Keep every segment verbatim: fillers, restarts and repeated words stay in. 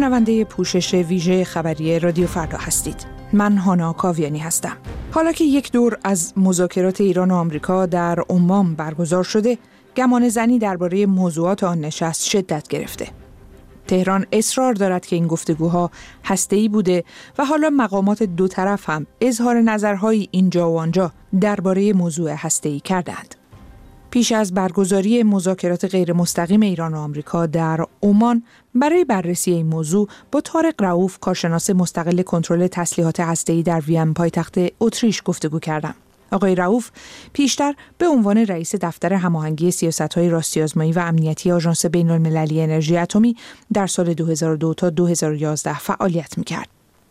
شنونده پوشش ویژه خبری رادیو فردا هستید. من هانا کاویانی هستم. حالا که یک دور از مذاکرات ایران و آمریکا در عمان برگزار شده، گمان زنی درباره موضوعات آن نشست شدت گرفته. تهران اصرار دارد که این گفتگوها هسته‌ای بوده و حالا مقامات دو طرف هم اظهار نظرهایی اینجا و آنجا درباره موضوع هسته‌ای کردند. پیش از برگزاری مذاکرات غیر مستقیم ایران و آمریکا در عمان، برای بررسی این موضوع با طارق رؤوف، کارشناس مستقل کنترل تسلیحات هسته‌ای در وین پایتخت اتریش گفتگو کردم. آقای رؤوف پیشتر به عنوان رئیس دفتر هماهنگی سیاست‌های راستی‌آزمایی و امنیتی آژانس بین‌المللی انرژی اتمی در سال دو هزار و دو تا دو هزار و یازده فعالیت می‌کرد.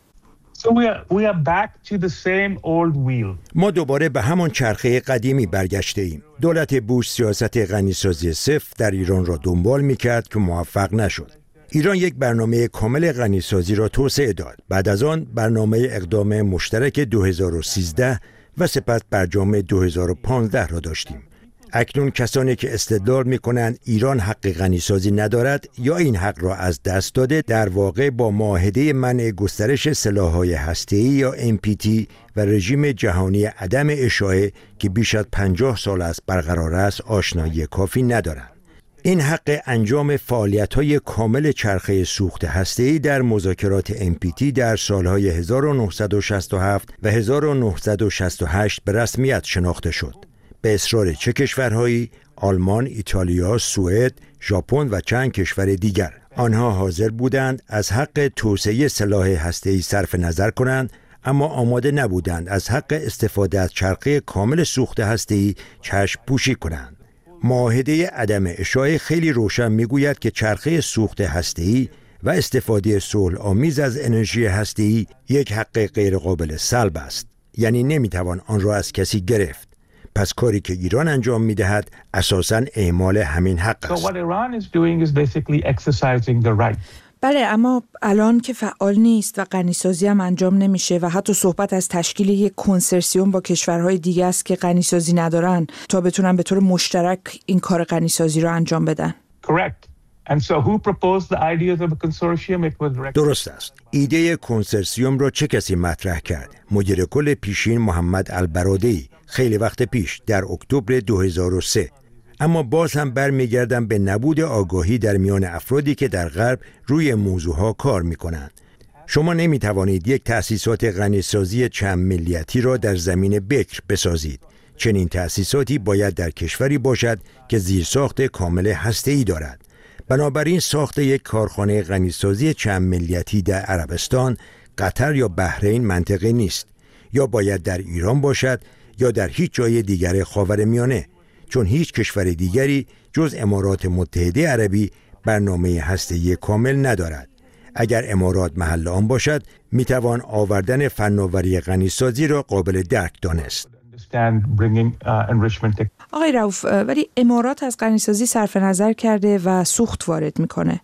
So we are, we are back to the same old wheel. ما دوباره به همان چرخه قدیمی برگشته ایم. دولت بوش سیاست غنیسازی صفر در ایران را دنبال می‌کرد که موفق نشد. ایران یک برنامه کامل غنیسازی را توسعه داد. بعد از آن برنامه اقدام مشترک دو هزار و سیزده و سپس برجام دو هزار و پانزده را داشتیم. اکنون کسانی که استدلال می‌کنند ایران حق غنیسازی ندارد یا این حق را از دست داده، در واقع با معاهده منع گسترش سلاح‌های هسته‌ای یا ام پی تی و رژیم جهانی عدم اشاعه که بیش از پنجاه سال است برقرار است آشنایی کافی ندارند. این حق انجام فعالیت‌های کامل چرخه سوخت هسته‌ای در مذاکرات ام پی تی در سال‌های هزار و نهصد و شصت و هفت و هزار و نهصد و شصت و هشت به رسمیت شناخته شد. به اصرار چه کشورهایی؟ آلمان، ایتالیا، سوئد، ژاپن و چند کشور دیگر. آنها حاضر بودند از حق توسعه سلاح هسته‌ای صرف نظر کنند، اما آماده نبودند از حق استفاده از چرخه کامل سوخت هسته‌ای چشم پوشی کنند. معاهده عدم اشاعه خیلی روشن میگوید که چرخه سوخت هسته‌ای و استفاده صلح‌آمیز از انرژی هسته‌ای یک حق غیر قابل سلب است، یعنی نمیتوان آن را از کسی گرفت. پس کاری که ایران انجام میدهد اساساً اعمال همین حق است. بله، اما الان که فعال نیست و غنیسازی هم انجام نمیشه و حتی صحبت از تشکیل یک کنسرسیوم با کشورهای دیگه است که غنیسازی ندارن تا بتونن به طور مشترک این کار غنیسازی رو انجام بدن. Correct. And so who proposed the ideas of a consortium? It was درست است. ایده کنسرسیوم را چه کسی مطرح کرد؟ مدیر کل پیشین محمد البرادعی خیلی وقت پیش در اکتبر دو هزار و سه. اما باز هم برمیگردم به نبود آگاهی در میان افرادی که در غرب روی موضوعها کار میکنند. شما نمیتوانید یک تأسیسات غنیسازی چند ملیتی را در زمین بکر بسازید. چنین تأسیساتی باید در کشوری باشد که زیرساخت کامل هسته‌ای دارد. بنابراین ساخت یک کارخانه غنیسازی چند ملیتی در عربستان، قطر یا بحرین منطقی نیست. یا باید در ایران باشد یا در هیچ جای دیگر خاورمیانه، چون هیچ کشور دیگری جز امارات متحده عربی برنامه هسته‌ای کامل ندارد. اگر امارات محل آن باشد، میتوان آوردن فناوری غنیسازی را قابل درک دانست. آقای رؤوف، ولی امارات از غنیسازی صرف نظر کرده و سوخت وارد میکنه.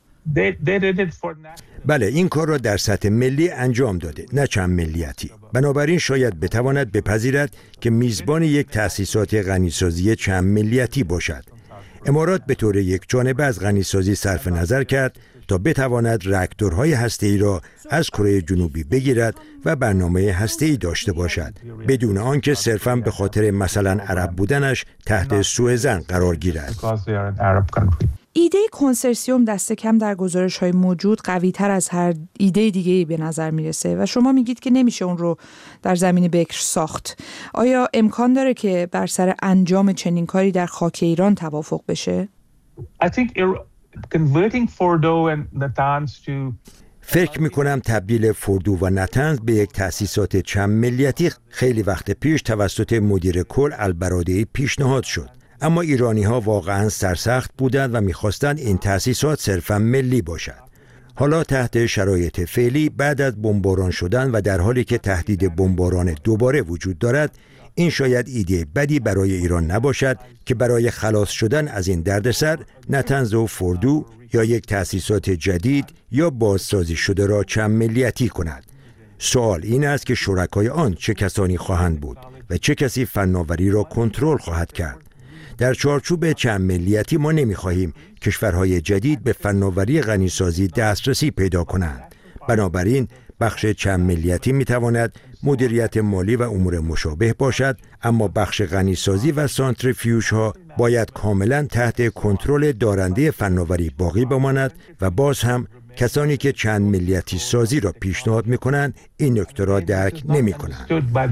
بله، این کار را در سطح ملی انجام داده، نه چند ملیتی. بنابراین شاید بتواند بپذیرد که میزبان یک تأسیسات غنیسازی چند ملیتی باشد. امارات به طور یک جانبه از غنیسازی صرف نظر کرد تا بتواند راکتورهای هسته‌ای را از کره جنوبی بگیرد و برنامه هسته‌ای داشته باشد، بدون آنکه صرفاً به خاطر مثلا عرب بودنش تحت سوء ظن قرار گیرد. ایده کنسرسیوم دست کم در گزارش‌های موجود قوی‌تر از هر ایده دیگه‌ای به نظر میرسه و شما میگید که نمیشه اون رو در زمین بکر ساخت. آیا امکان داره که بر سر انجام چنین کاری در خاک ایران توافق بشه؟ I think converting Fordo and Natanz to فکر میکنم تبدیل فوردو و نتنز به یک تأسیسات چند ملیتی خیلی وقت پیش توسط مدیر کل البرادعی پیشنهاد شد. اما ایرانی ها واقعا سرسخت بودند و میخواستند این تأسیسات صرفا ملی باشد. حالا تحت شرایط فعلی بعد از بمباران شدن و در حالی که تهدید بمباران دوباره وجود دارد، این شاید ایده بدی برای ایران نباشد که برای خلاص شدن از این دردسر نتنز و فوردو یا یک تأسیسات جدید یا بازسازی شده را چند ملیتی کند. سوال این است که شرکای آن چه کسانی خواهند بود و چه کسی فناوری را کنترل خواهد کرد. در چارچوب چند ملیتی ما نمی‌خواهیم کشورهای جدید به فناوری غنیسازی دسترسی پیدا کنند. بنابراین بخش چند ملیتی می‌تواند مدیریت مالی و امور مشابه باشد، اما بخش غنیسازی و سانتریفیوژها باید کاملا تحت کنترل دارنده فناوری باقی بماند و باز هم کسانی که چند ملیتی سازی را پیشنهاد می‌کنند این نکته را درک نمی‌کنند.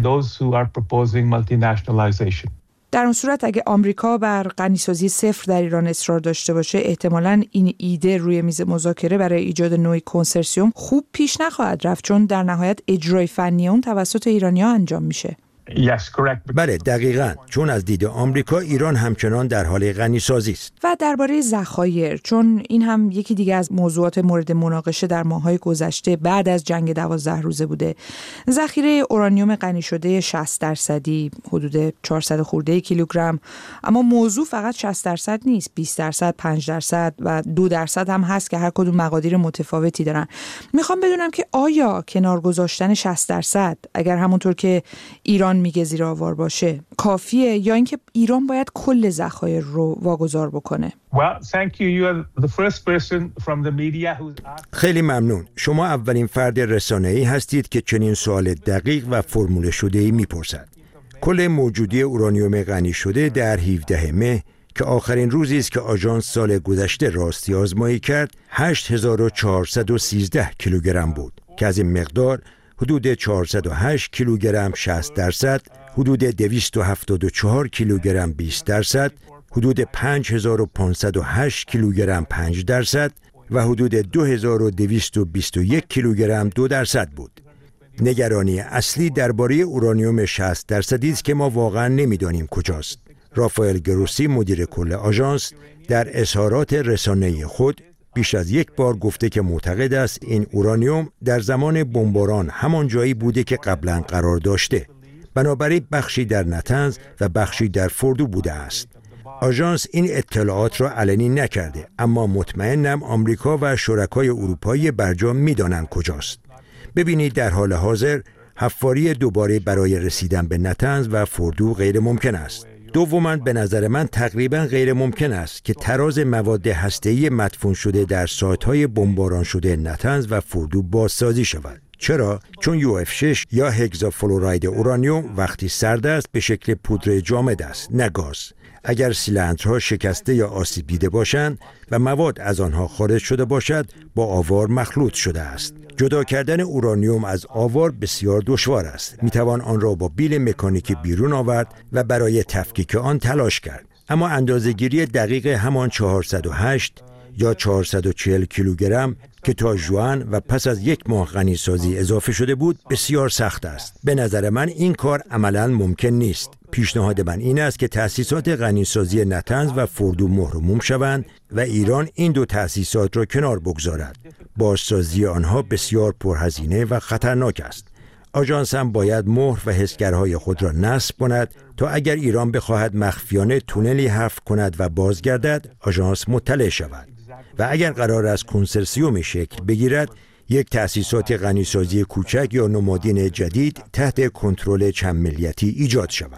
در اون صورت اگه آمریکا بر غنیسازی صفر در ایران اصرار داشته باشه، احتمالاً این ایده روی میز مذاکره برای ایجاد نوعی کنسرسیوم خوب پیش نخواهد رفت، چون در نهایت اجرای فنی اون توسط ایرانی‌ها انجام میشه. Yes, correct. بله دقیقاً، چون از دید آمریکا ایران همچنان در حال غنیسازی است. و درباره ذخایر، چون این هم یکی دیگه از موضوعات مورد مناقشه در ماه‌های گذشته بعد از جنگ دوازده روزه بوده. ذخیره اورانیوم غنی شده شصت درصدی، حدود چهارصد خورده کیلوگرم، اما موضوع فقط شصت درصد نیست، بیست درصد، پنج درصد و دو درصد هم هست که هر کدوم مقادیر متفاوتی دارن. میخوام بدونم که آیا کنار گذاشتن شصت درصد، اگر همونطور که ایران میگه زیر آوار باشه، کافیه یا اینکه ایران باید کل ذخایر رو واگذار بکنه؟ Well, thank you. You are the first person from the media who's asked. خیلی ممنون. شما اولین فرد رسانه‌ای هستید که چنین سوال دقیق و فرموله شده‌ای میپرسد. کل موجودی اورانیوم غنی شده در هفدهم مه که آخرین روزی است که آژانس سال گذشته راستی آزمایی کرد، هشت هزار و چهارصد و سیزده کیلوگرم بود که از این مقدار حدود چهارصد و هشت کیلوگرم شصت درصد، حدود دویست و هفتاد و چهار کیلوگرم بیست درصد، حدود پنج هزار و پانصد و هشت کیلوگرم پنج درصد و حدود دو هزار و دویست و بیست و یک کیلوگرم دو درصد بود. نگرانی اصلی درباره اورانیوم شصت درصدی است که ما واقعا نمیدانیم کجاست. رافائل گروسی مدیر کل آژانس در اظهارات رسانه‌ای خود بیش از یک بار گفته که معتقد است این اورانیوم در زمان بمباران همان جایی بوده که قبلا قرار داشته. بنابراین بخشی در نتنز و بخشی در فوردو بوده است. آژانس این اطلاعات را علنی نکرده، اما مطمئنم آمریکا و شرکای اروپایی برجام می‌دانند کجاست. ببینید در حال حاضر حفاری دوباره برای رسیدن به نتنز و فوردو غیر ممکن است. دوماً به نظر من تقریباً غیر ممکن است که تراز مواد هسته‌ای مدفون شده در سایت‌های بمباران شده نتنز و فوردو بازسازی شود. چرا؟ چون یو اف شش یا هگزافلوراید اورانیوم وقتی سرد است به شکل پودر جامد است، نه گاز. اگر سیلندرها شکسته یا آسیب دیده باشند و مواد از آنها خارج شده باشد، با آوار مخلوط شده است. جدا کردن اورانیوم از آوار بسیار دشوار است. میتوان آن را با بیل مکانیکی بیرون آورد و برای تفکیک آن تلاش کرد. اما اندازه‌گیری دقیق همان چهارصد و هشت یا چهارصد و چهل کیلوگرم که تا ژوئن و پس از یک ماه غنیسازی اضافه شده بود بسیار سخت است. به نظر من این کار عملاً ممکن نیست. پیشنهاد من این است که تأسیسات غنیسازی نتنز و فوردو مهرموم شوند و ایران این دو تأسیسات را کنار بگذارد. بازسازی آنها بسیار پرهزینه و خطرناک است. آژانس هم باید مهر و حسگرهای خود را نصب کند تا اگر ایران بخواهد مخفیانه تونلی حفر کند و بازگردد، آژانس مطلع شود. و اگر قرار است کنسرسیومی شکل بگیرد، یک تأسیسات غنیسازی کوچک یا نمادین جدید تحت کنترل چند ملیتی ایجاد شود.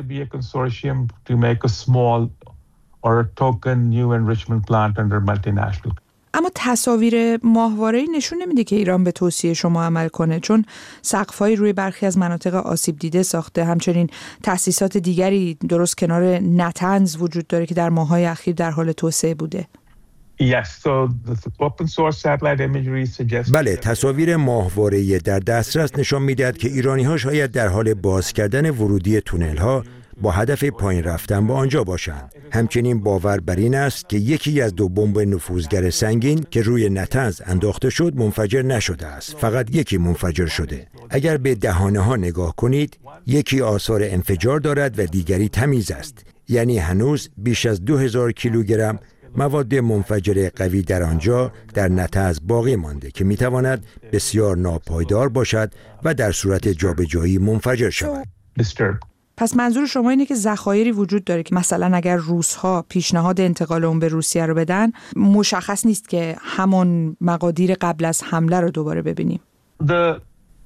اما تصاویر ماهواره‌ای نشون نمیده که ایران به توصیه شما عمل کنه، چون سقف‌های روی برخی از مناطق آسیب دیده ساخته. همچنین تأسیسات دیگری درست کنار نتنز وجود داره که در ماه‌های اخیر در حال توسعه بوده. Yes, so the open source satellite imagery suggests. بله، تصاویر ماهواره‌ای در دسترس نشان می‌دهد که ایرانی‌ها شاید در حال باز کردن ورودی تونل‌ها با هدف پایین رفتن به آنجا باشند. همچنین باور بر این است که یکی از دو بمب نفوذگر سنگین که روی نتنز انداخته شد منفجر نشده است، فقط یکی منفجر شده. اگر به دهانه‌ها نگاه کنید، یکی آثار انفجار دارد و دیگری تمیز است. یعنی هنوز بیش از دو هزار کیلوگرم مواد منفجر قوی در آنجا در نتنز باقی مانده که میتواند بسیار ناپایدار باشد و در صورت جابجایی منفجر شود. پس منظور شما اینه که ذخایری وجود داره که مثلا اگر روس‌ها پیشنهاد انتقال اون به روسیه رو بدن، مشخص نیست که همون مقادیر قبل از حمله رو دوباره ببینیم. The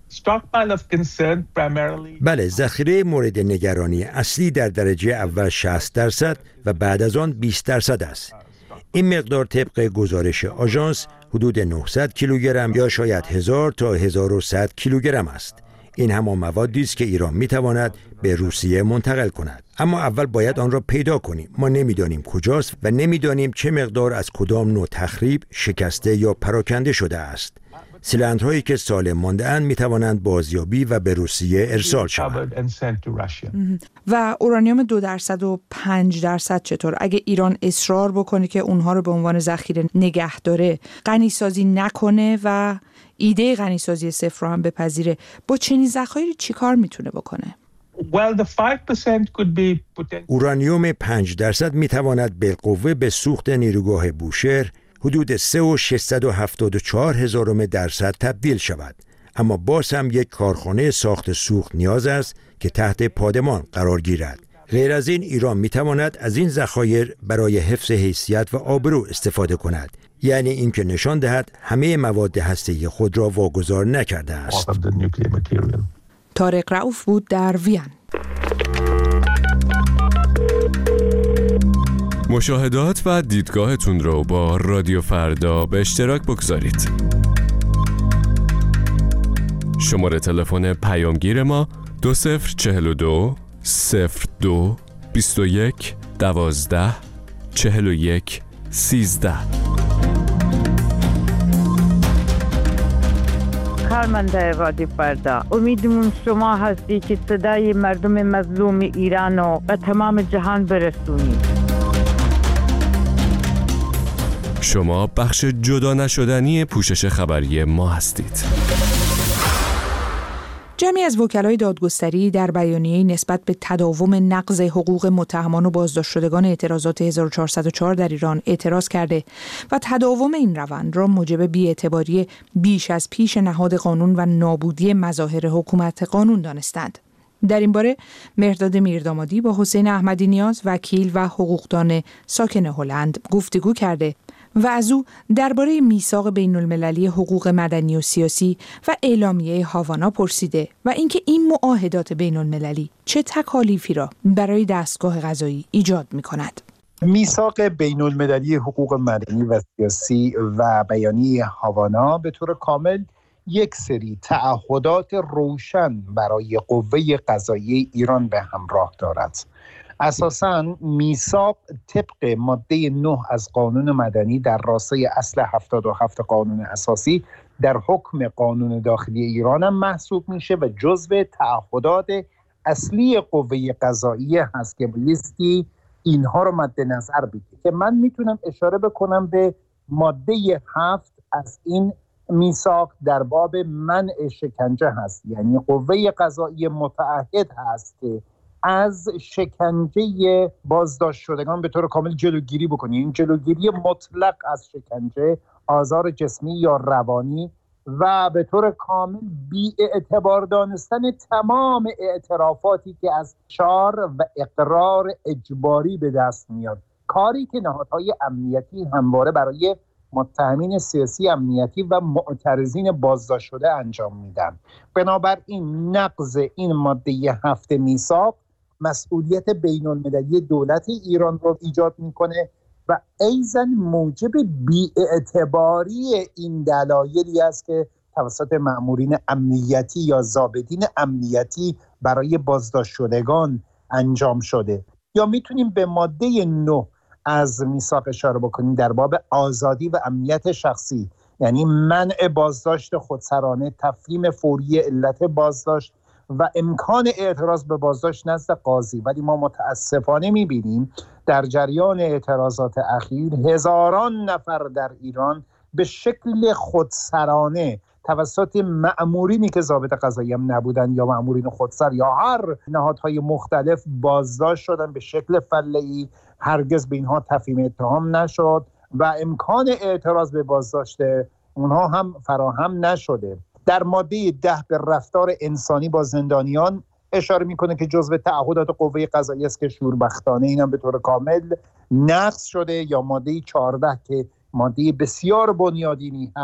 stockpile of concern primarily. بله، ذخیره مورد نگرانی اصلی در درجه اول شصت درصد و بعد از آن بیست درصد است. این مقدار طبق گزارش آژانس حدود نهصد کیلوگرم یا شاید هزار تا هزار و صد کیلوگرم است. این همان موادی است که ایران میتواند به روسیه منتقل کند. اما اول باید آن را پیدا کنیم. ما نمیدانیم کجاست و نمیدانیم چه مقدار از کدام نوع تخریب، شکسته یا پراکنده شده است. سیلندرهایی که سالم مانده‌اند میتوانند بازیابی و به روسیه ارسال شوند. و اورانیوم دو درصد و پنج درصد چطور؟ اگه ایران اصرار بکنه که اونها رو به عنوان ذخیره نگه داره، غنی‌سازی نکنه و ایده غنی‌سازی صفر رو هم بپذیره، با چنین ذخایر چیکار میتونه بکنه؟ Well, the five percent could be potential. اورانیوم پنج درصد میتواند بالقوه به سوخت نیروگاه بوشهر حدود سه و ششصد و هفتاد و چهار هزارم درصد تبدیل شود. اما باز هم یک کارخانه ساخت سوخت نیاز است که تحت پادمان قرار گیرد. غیر از این ایران میتواند از این ذخایر برای حفظ حیثیت و آبرو استفاده کند. یعنی اینکه نشان دهد همه مواد هسته‌ای خود را واگذار نکرده است. طارق رؤوف بود در وین. مشاهدات و دیدگاهتون رو با رادیو فردا به اشتراک بگذارید. شماره تلفن پیامگیر ما دو صفر چهل و دو صفر دو بیست و یک دوازده چهل و یک سیزده. کارمنده رادیو فردا، امیدمون شما هستی که صدای مردم مظلوم ایران رو به تمام جهان برسونید. شما بخش جدا نشدنی پوشش خبری ما هستید. جمعی از وکلای دادگستری در بیانیه‌ای نسبت به تداوم نقض حقوق متهمان و بازداشت شدگان اعتراضات هزار و چهارصد و چهار در ایران اعتراض کرده و تداوم این روند را موجب بی‌اعتباری بیش از پیش نهاد قانون و نابودی مظاهر حکومت قانون دانستند. در این باره مهرداد میردامادی با حسین احمدی نیاز، وکیل و حقوقدان ساکن هلند گفتگو کرده و از او درباره میثاق بین‌المللی حقوق مدنی و سیاسی و اعلامیه هاوانا پرسیده و اینکه این معاهدات بین‌المللی چه تکالیفی را برای دستگاه قضایی ایجاد می‌کند. میثاق بین‌المللی حقوق مدنی و سیاسی و بیانیه هاوانا به طور کامل یک سری تعهدات روشن برای قوه قضاییه ایران به همراه دارد. اساساً میثاق طبق ماده نه از قانون مدنی در راستای اصل هفتاد و هفت قانون اساسی در حکم قانون داخلی ایران هم محسوب میشه و جزو تعهدات اصلی قوه قضاییه هست که بایستی اینها رو مد نظر بگیرید. که من میتونم اشاره بکنم به ماده هفت از این میثاق در باب منع شکنجه هست. یعنی قوه قضاییه متعهد هست که از شکنجه بازداشت شدگان به طور کامل جلوگیری بکنه. این جلوگیری مطلق از شکنجه، آزار جسمی یا روانی و به طور کامل بی اعتبار دانستن تمام اعترافاتی که از شعار و اقرار اجباری به دست میاد، کاری که نهادهای امنیتی همواره برای متهمین سیاسی امنیتی و معترضین بازداشت شده انجام میدن. بنابراین نقض این ماده هفت میثاق مسئولیت بین‌المللی دولت ایران رو ایجاد میکنه و ایضاً موجب بی‌اعتباری این دلایلی است که توسط مأمورین امنیتی یا ضابطین امنیتی برای بازداشت شدگان انجام شده. یا میتونیم به ماده نه از میثاق اشاره بکنیم در باب آزادی و امنیت شخصی، یعنی منع بازداشت خودسرانه، تفهیم فوری علت بازداشت و امکان اعتراض به بازداشت نزد قاضی. ولی ما متاسفانه میبینیم در جریان اعتراضات اخیر هزاران نفر در ایران به شکل خودسرانه توسط مأمورینی که ضابط قضایی هم نبودن یا مأمورین خودسر یا هر نهادهای مختلف بازداشت شدن به شکل فله‌ای. هرگز به اینها تفهیم اتهام نشد و امکان اعتراض به بازداشت اونها هم فراهم نشده. در ماده ده به رفتار انسانی با زندانیان اشاره میکنه که جزو تعهدات قوه قضاییه است که شوربختانه اینم به طور کامل نقض شده. یا ماده چهارده که ماده بسیار بنیادینی هست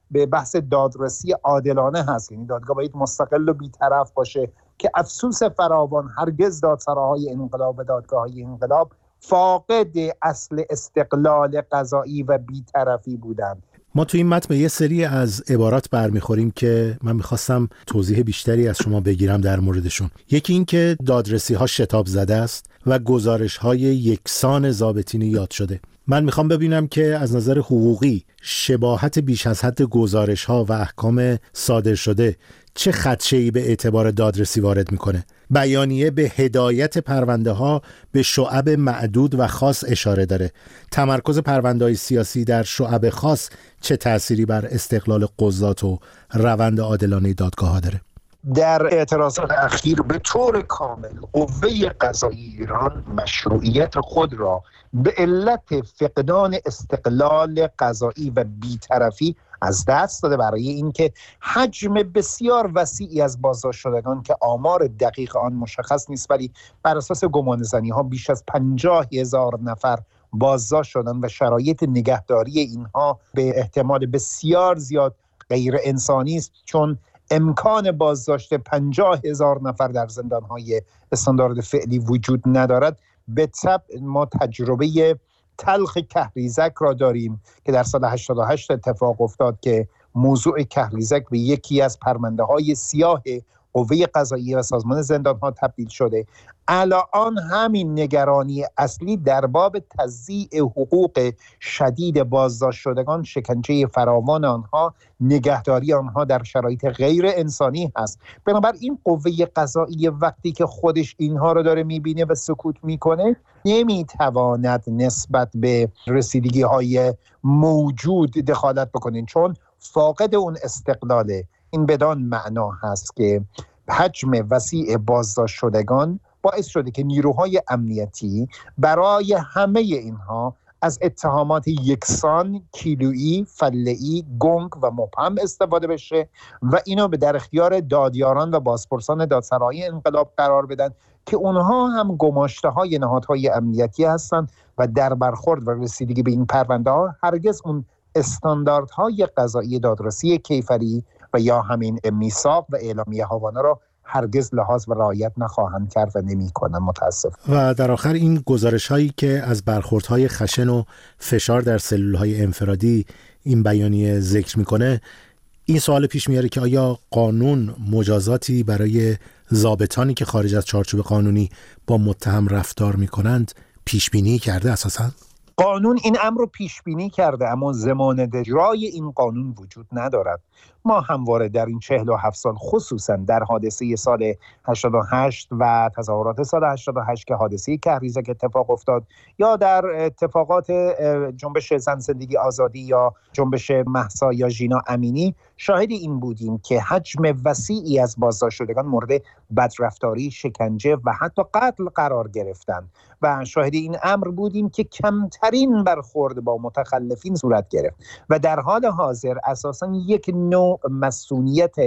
به بحث دادرسی عادلانه هست. یعنی دادگاه باید مستقل و بی‌طرف باشه که افسوس فراوان هرگز دادسراهای انقلاب و دادگاه‌های انقلاب فاقد اصل استقلال قضایی و بی‌طرفی بودند. ما تو این متن به یه سری از عبارات برمیخوریم که من میخواستم توضیح بیشتری از شما بگیرم در موردشون. یکی این که دادرسی ها شتاب زده است و گزارش های یکسان ضابطین یاد شده. من میخوام ببینم که از نظر حقوقی شباهت بیش از حد گزارش ها و احکام صادر شده چه خدشه‌ای به اعتبار دادرسی وارد میکنه؟ بیانیه به هدایت پرونده ها به شعب معدود و خاص اشاره داره. تمرکز پرونده‌های سیاسی در شعب خاص چه تأثیری بر استقلال قضات و روند عادلانه دادگاه ها داره؟ در اعتراضات اخیر به طور کامل قوه قضایی ایران مشروعیت خود را به علت فقدان استقلال قضایی و بی‌طرفی از دست داده، برای اینکه حجم بسیار وسیعی از بازداشت شدگان که آمار دقیق آن مشخص نیست ولی بر اساس گمانه‌زنی ها بیش از پنجاه هزار نفر بازداشت شدند و شرایط نگهداری اینها به احتمال بسیار زیاد غیر انسانی است، چون امکان بازداشت پنجاه هزار نفر در زندان‌های استاندارد فعلی وجود ندارد. به طبع ما تجربه تلخ کهریزک را داریم که در سال هشتاد و هشت اتفاق افتاد که موضوع کهریزک به یکی از پرونده‌های سیاه قوه قضاییه و سازمان زندان‌ها تبدیل شده. الان همین نگرانی اصلی در باب تضییع حقوق شدید بازداشت شدگان، شکنجه فراوان آنها، نگهداری آنها در شرایط غیر انسانی هست. بنابراین قوه قضاییه وقتی که خودش اینها رو داره میبینه و سکوت میکنه، نمیتواند نسبت به رسیدگی های موجود دخالت بکنه، چون فاقد اون استقلاله. این بدان معنا هست که حجم وسیع بازداشت شدگان باعث شده که نیروهای امنیتی برای همه اینها از اتهامات یکسان، کیلویی، فله‌ای، گنگ و مبهم استفاده بشه و اینو به در اختیار دادیاران و بازپرسان دادسرای انقلاب قرار بدن که اونها هم گماشته‌های نهادهای امنیتی هستند و در برخورد و رسیدگی به این پرونده ها هرگز اون استانداردهای قضایی دادرسی کیفری و یا همین میثاق و اعلامیه هاوانا را هرگز لحاظ و رعایت نخواهند کرد و نمی کنند، متاسف. و در آخر این گزارش هایی که از برخوردهای خشن و فشار در سلول های انفرادی این بیانیه ذکر میکنه، این سوال پیش میاره که آیا قانون مجازاتی برای ضابطانی که خارج از چارچوب قانونی با متهم رفتار میکنند پیش بینی کرده؟ اساساً قانون این امر رو پیش بینی کرده، اما ضمانت اجرای این قانون وجود ندارد. ما همواره در این چهل و هفت سال، خصوصا در حادثه سال هشتاد و هشت و تظاهرات سال هشتاد و هشت که حادثه کهریزک اتفاق افتاد، یا در اتفاقات جنبش زن زندگی آزادی یا جنبش مهسا یا ژینا امینی، شاهد این بودیم که حجم وسیعی از بازداشت شدگان مورد بدرفتاری، شکنجه و حتی قتل قرار گرفتند و شاهد این امر بودیم که کمترین برخورد با متخلفین صورت گرفت و در حال حاضر اساساً یک نوع مسئولیت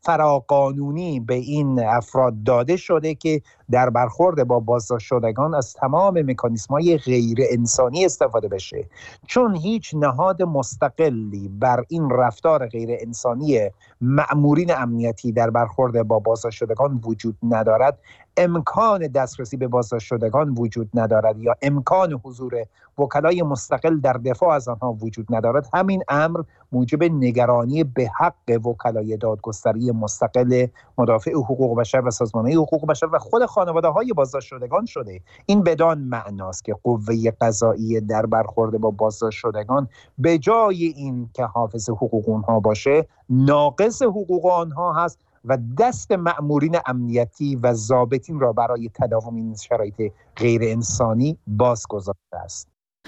فراقانونی به این افراد داده شده که در برخورد با بازداشت شدگان از تمام مکانیزم‌های غیر انسانی استفاده بشه، چون هیچ نهاد مستقلی بر این رفتار غیر انسانی مأمورین امنیتی در برخورد با بازداشت شدگان وجود ندارد. امکان دسترسی به بازداشت شدگان وجود ندارد یا امکان حضور وکلای مستقل در دفاع از آنها وجود ندارد. همین امر موجب نگرانی به حق وکلای دادگستری مستقل، مدافع حقوق بشر و سازمان‌های حقوق بشر و خود خانواده‌های بازداشت شدگان شده. این بدان معناست که قوه قضاییه در برخورد با بازداشت شدگان به جای این که حافظ حقوق آنها باشه، ناقص حقوق آنها هست و دست مأمورین امنیتی و ضابطین را برای تداوم این شرایط غیر انسانی باز گذاشته است.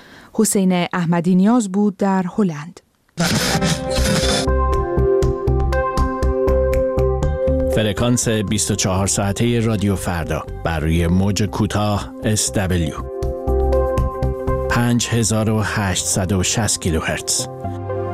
حسین احمدی نیاز بود در هلند. فرکانس بیست و چهار ساعته رادیو فردا بر روی موج کوتاه اس دبلیو پنج هزار و هشتصد و شصت کیلوهرتز.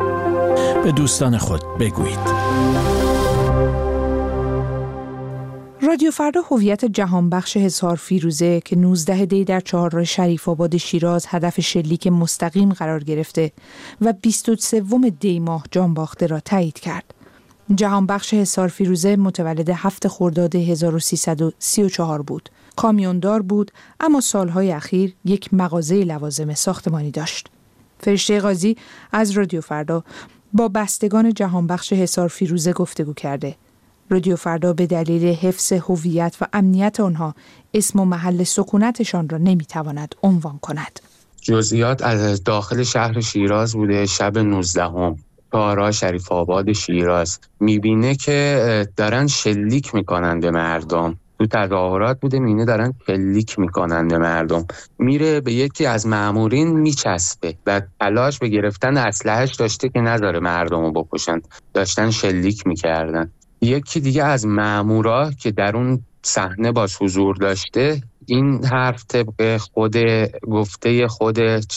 به دوستان خود بگویید. رادیو فردا هویت جهانبخش حصار فیروزه که نوزده دی در چهارراه شریف آباد شیراز هدف شلیک مستقیم قرار گرفته و بیست و سوم دی ماه جان باخته را تایید کرد. جهانبخش حصار فیروزه متولد هفت خرداد هزار و سیصد و سی و چهار بود. کامیوندار بود اما سالهای اخیر یک مغازه لوازم ساختمانی داشت. فرشته قاضی از رادیو فردا با بستگان جهانبخش حصار فیروزه گفتگو کرده. رادیو فردا به دلیل حفظ هویت و امنیت آنها اسم و محل سکونتشان را نمیتواند عنوان کند. جزئیات از داخل شهر شیراز بوده. شب نوزدهم چهارراه شریف آباد شیراز میبینه که دارن شلیک میکنن به مردم. تو تظاهرات بوده، میبینه دارن شلیک میکنن به مردم. میره به یکی از مامورین میچسبه و تلاش به گرفتن اسلحه‌اش داشته که نذاره مردمو بکشن. داشتن شلیک میکردن. یکی دیگه از مامورا که در اون صحنه باش حضور داشته این حرف طبق خود گفته خود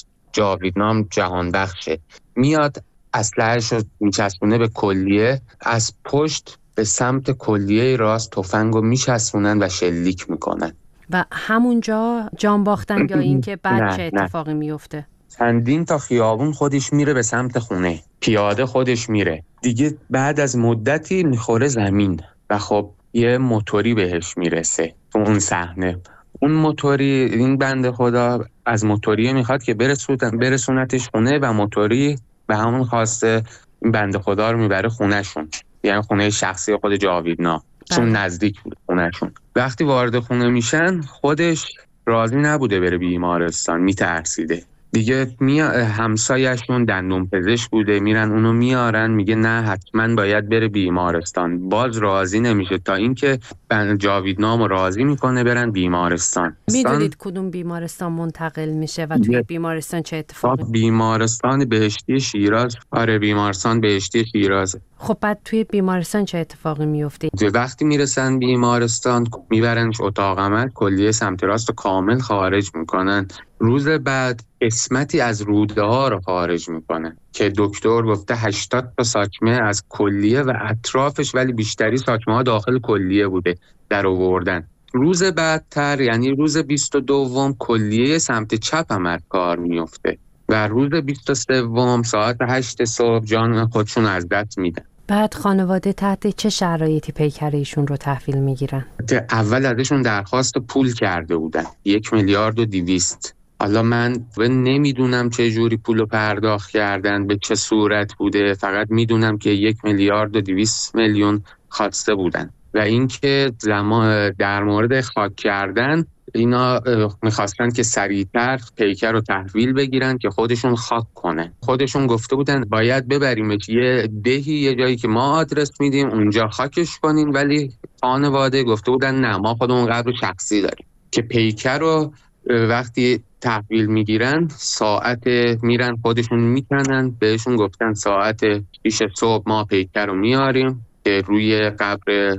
جاویدنام جهانبخشه، میاد اسلحه‌اش رو میچسبونه به کلیه، از پشت به سمت کلیه راست تفنگو میچسبونن و شلیک میکنن. و همونجا جان باختن یا این که بعد چه اتفاقی میفته؟ چندین تا خیابون خودش میره به سمت خونه، پیاده خودش میره دیگه. بعد از مدتی میخوره زمین و خب یه موتوری بهش میرسه تو اون صحنه. اون موتوری، این بنده خدا از موتوری میخواد که برسونتش خونه و موتوری به همون خواسته این بنده خدا رو میبره خونهشون، یعنی خونه شخصی خود جاویدنا، چون نزدیک بود خونهشون. وقتی وارد خونه میشن خودش راضی نبوده بره بیمارستان، میترسیده دیگه. میا همسایه‌شون دندون پزشک بوده، میرن اونو میارن، میگه نه حتما باید بره بیمارستان. باز راضی نمیشه تا اینکه جاویدنامو راضی میکنه برن بیمارستان. میدونید کدوم بیمارستان منتقل میشه و توی بیمارستان چه اتفاقی؟ بیمارستان بهشتی شیراز. آره بیمارستان بهشتی شیراز. خب بعد توی بیمارستان چه اتفاقی میفته؟ وقتی میرسن بیمارستان میبرنش اتاق عمل، کلیه سمت راست رو کامل خارج میکنن. روز بعد قسمتی از روده ها رو خارج میکنن که دکتر گفته هشتاد تا ساچمه از کلیه و اطرافش، ولی بیشتری ساچمه ها داخل کلیه بوده در آوردن. روز بعدتر یعنی روز بیست و دوم کلیه سمت چپ هم از کار میفته و روز بیست و سوم ساعت هشت صبح جان خودشون از دست میدن. بعد خانواده تحت چه شرایطی پیکر ایشون رو تحویل میگیرن؟ اول ازشون درخواست پول کرده بودن، یک میلیارد و دویست. حالا من نمیدونم چه جوری پولو پرداخت کردن، به چه صورت بوده، فقط میدونم که یک میلیارد و دویست میلیون خواسته بودن. و اینکه زمان در مورد خاک کردن اینا میخواستن که سریعتر پیکر رو تحویل بگیرن که خودشون خاک کنن. خودشون گفته بودن باید ببریمش یه دهی، یه جایی که ما آدرس میدیم اونجا خاکش کنین، ولی خانواده گفته بودن نه ما خودمون قبر شخصی داریم. که پیکر رو وقتی تحویل میگیرن ساعت میرن خودشون میکنن، بهشون گفتن ساعت شیش صبح ما پیکر رو میاریم که روی قبر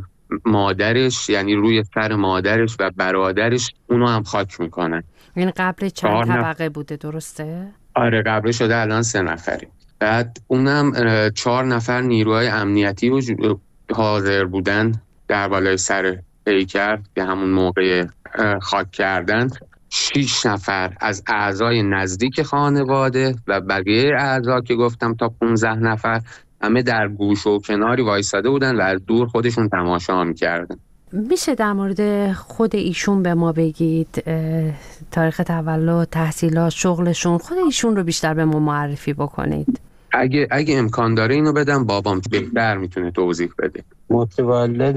مادرش، یعنی روی سر مادرش و برادرش اونو هم خاک میکنن. این قبر چند طبقه بوده درسته؟ آره قبر شده الان سه نفری. بعد اونم چهار نفر نیروهای امنیتی وجود حاضر بودن در بالای سر پیکر که همون موقع خاک کردن. شیش نفر از اعضای نزدیک خانواده و بقیه اعضا که گفتم تا پونزده نفر همه در گوش و کناری وایساده بودن و از دور خودشون تماشا می‌کردن. میشه در مورد خود ایشون به ما بگید؟ تاریخ تولد، تحصیلات، شغلشون، خود ایشون رو بیشتر به ما معرفی بکنید. اگه اگه امکان داره اینو بدم بابام بهتر میتونه توضیح بده. متولد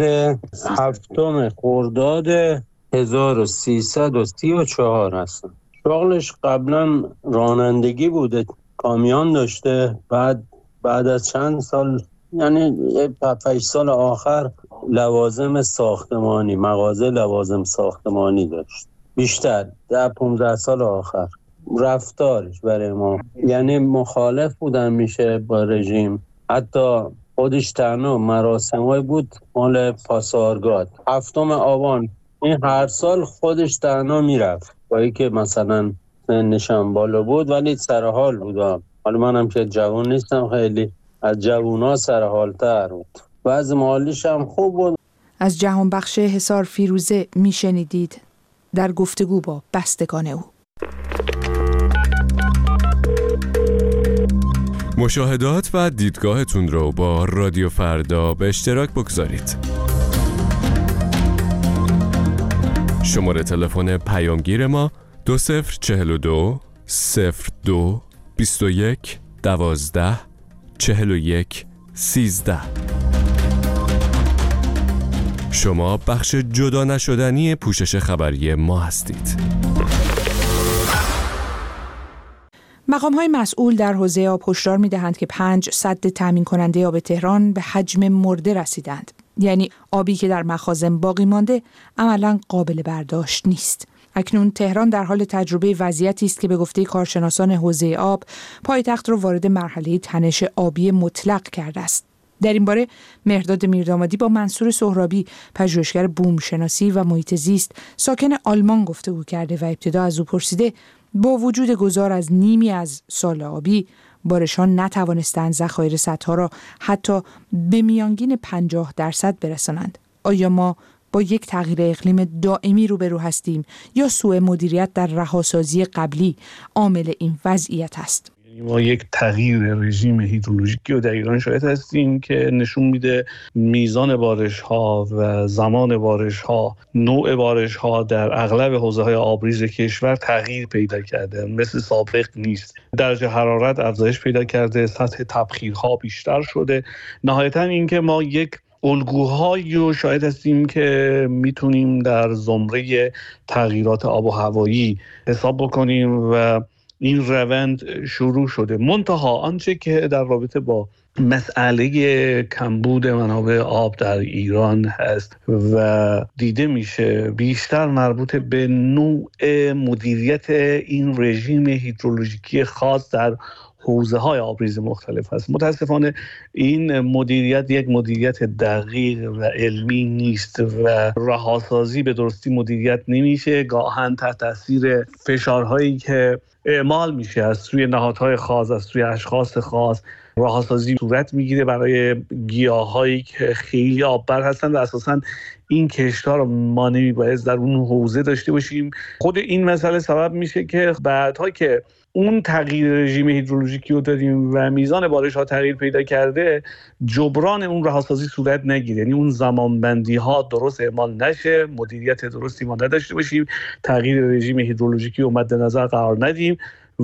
هفتم خرداد هزار و سیصد و سی و چهار هستن. شغلش قبلا رانندگی بوده، کامیون داشته. بعد بعد از چند سال، یعنی پنج سال آخر، لوازم ساختمانی، مغازه لوازم ساختمانی داشت. بیشتر در پانزده سال آخر رفتارش برای ما یعنی مخالف بودن میشه با رژیم. حتی خودش تنها مراسمای بود مال پاسارگاد هفتم آبان، این هر سال خودش تنها میرفت، با اینکه مثلا سنشم بالا بود ولی سرحال بودم. حالا منم که جوان نیستم، خیلی از جوونا سرحالتر بود. بعض مالیش هم خوب بود. از جهانبخش حصار فیروزه میشنیدید در گفتگو با بستگان او. مشاهدات و دیدگاهتون رو با رادیو فردا به اشتراک بگذارید. شماره تلفن پیامگیر ما دو صفر چهل و دو صفر دو بیست و یک دوازده چهل و یک سیزده. شما بخش جدا نشدنی پوشش خبری ما هستید. مقام‌های مسئول در حوزه آب هشدار می‌دهند که پنج سد تامین کننده آب تهران به حجم مرده رسیدند. یعنی آبی که در مخازن باقی مانده عملاً قابل برداشت نیست. اکنون تهران در حال تجربه وضعیتی است که به گفته کارشناسان حوزه آب پایتخت را وارد مرحله تنش آبی مطلق کرده است. در این باره مهرداد میردامادی با منصور سهرابی، پژوهشگر بوم شناسی و محیط زیست ساکن آلمان گفتگو کرده و ابتدا از او پرسیده با وجود گذار از نیمی از سال آبی، بارشان نتوانستند ذخایر سدها را حتی به میانگین پنجاه درصد برسانند. آیا ما با یک تغییر اقلیم دائمی روبرو هستیم یا سوء مدیریت در رهاسازی قبلی عامل این وضعیت است؟ ما یک تغییر رژیم هیدرولوژیکی رو در ایران شاهد هستیم که نشون میده میزان بارش ها و زمان بارش ها، نوع بارش ها در اغلب حوزه های آبریز کشور تغییر پیدا کرده، مثل سابق نیست. درجه حرارت افزایش پیدا کرده، سطح تبخیرها بیشتر شده. نهایتا اینکه ما یک الگوهایی رو شاهد هستیم که میتونیم در زمره تغییرات آب و هوایی حساب بکنیم و این روند شروع شده. منتها آنچه که در رابطه با مسئله کمبود منابع آب در ایران هست و دیده میشه بیشتر مربوط به نوع مدیریت این رژیم هیدرولوژیکی خاص در حوزه های آبریز مختلف هست. متاسفانه این مدیریت یک مدیریت دقیق و علمی نیست و رهاسازی به درستی مدیریت نمیشه. گاهن تحت تاثیر فشارهایی که اعمال میشه از سوی نهادهای خاص، از سوی اشخاص خاص، رهاسازی صورت میگیره برای گیاهایی که خیلی آببر هستن و اساساً این کشت‌ها رو ما نمیباید در اون حوزه داشته باشیم. خود این مسئله سبب میشه که بعدها که اون تغییر رژیم هیدرولوژیکی رو داریم و میزان بارش ها تغییر پیدا کرده، جبران اون رهاسازی صورت نگیره، یعنی اون زمانبندی ها درست اعمال نشه، مدیریت درستی ما نداشته باشیم، تغییر رژیم هیدرولوژیکی رو مد نظر قرار ندیم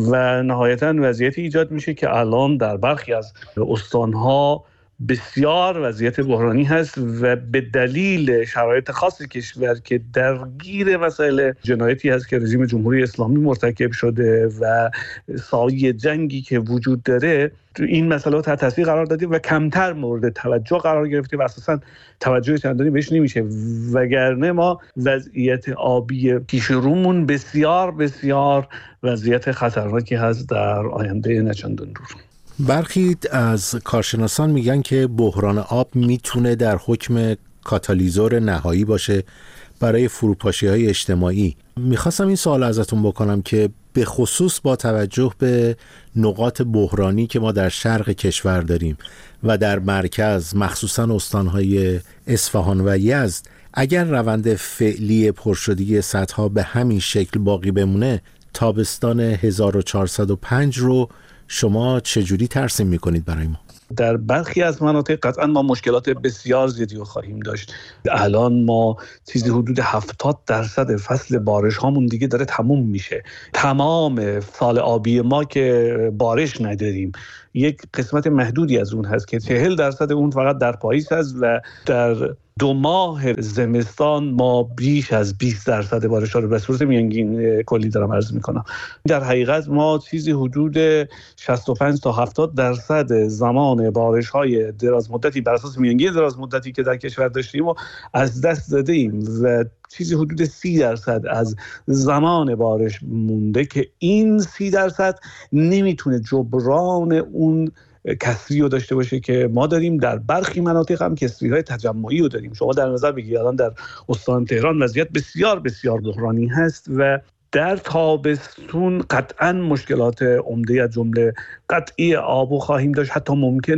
و نهایتاً وضعیتی ایجاد میشه که الان در برخی از استانها بسیار وضعیت بحرانی هست و به دلیل شرایط خاص کشور که درگیر مسائل جنایتی هست که رژیم جمهوری اسلامی مرتکب شده و سایه جنگی که وجود داره، این مسئله تحت تاثیر قرار دادیم و کمتر مورد توجه قرار گرفته و اساساً توجه چندانی بهش نمیشه، وگرنه ما وضعیت آبی پیش رومون بسیار بسیار وضعیت خطرناکی هست در آینده نچندان دور. برخی از کارشناسان میگن که بحران آب میتونه در حکم کاتالیزور نهایی باشه برای فروپاشی‌های اجتماعی. میخواستم این سوال ازتون بکنم که به خصوص با توجه به نقاط بحرانی که ما در شرق کشور داریم و در مرکز، مخصوصاً استانهای اصفهان و یزد، اگر روند فعلی پرشدگی سدها به همین شکل باقی بمونه، تابستان هزار و چهارصد و پنج رو شما چجوری ترسیم میکنید برای ما؟ در برخی از مناطق قطعا ما مشکلات بسیار زیادی رو خواهیم داشت. الان ما چیزی حدود هفتاد درصد فصل بارش هامون دیگه داره تموم میشه. تمام سال آبی ما که بارش نداریم، یک قسمت محدودی از اون هست که چهل درصد اون فقط در پاییز هست و در دو ماه زمستان ما بیش از بیست درصد بارش ها رو به صورت میانگین کلی دارم عرض میکنم. در حقیقت ما چیزی حدود شصت و پنج تا هفتاد درصد زمان بارش های دراز مدتی بر اساس میانگین دراز مدتی که در کشور داشتیم و از دست داده ایم و چیزی حدود سی درصد از زمان بارش مونده که این سی درصد نمیتونه جبران اون کسری رو داشته باشه که ما داریم. در برخی مناطق هم کسری های تجمعی رو داریم. شما در نظر بگیرید الان در استان تهران وضعیت بسیار بسیار بحرانی هست و در تابستون قطعا مشکلات عمده از جمله قطعی آب خواهیم داشت. حتی ممکنه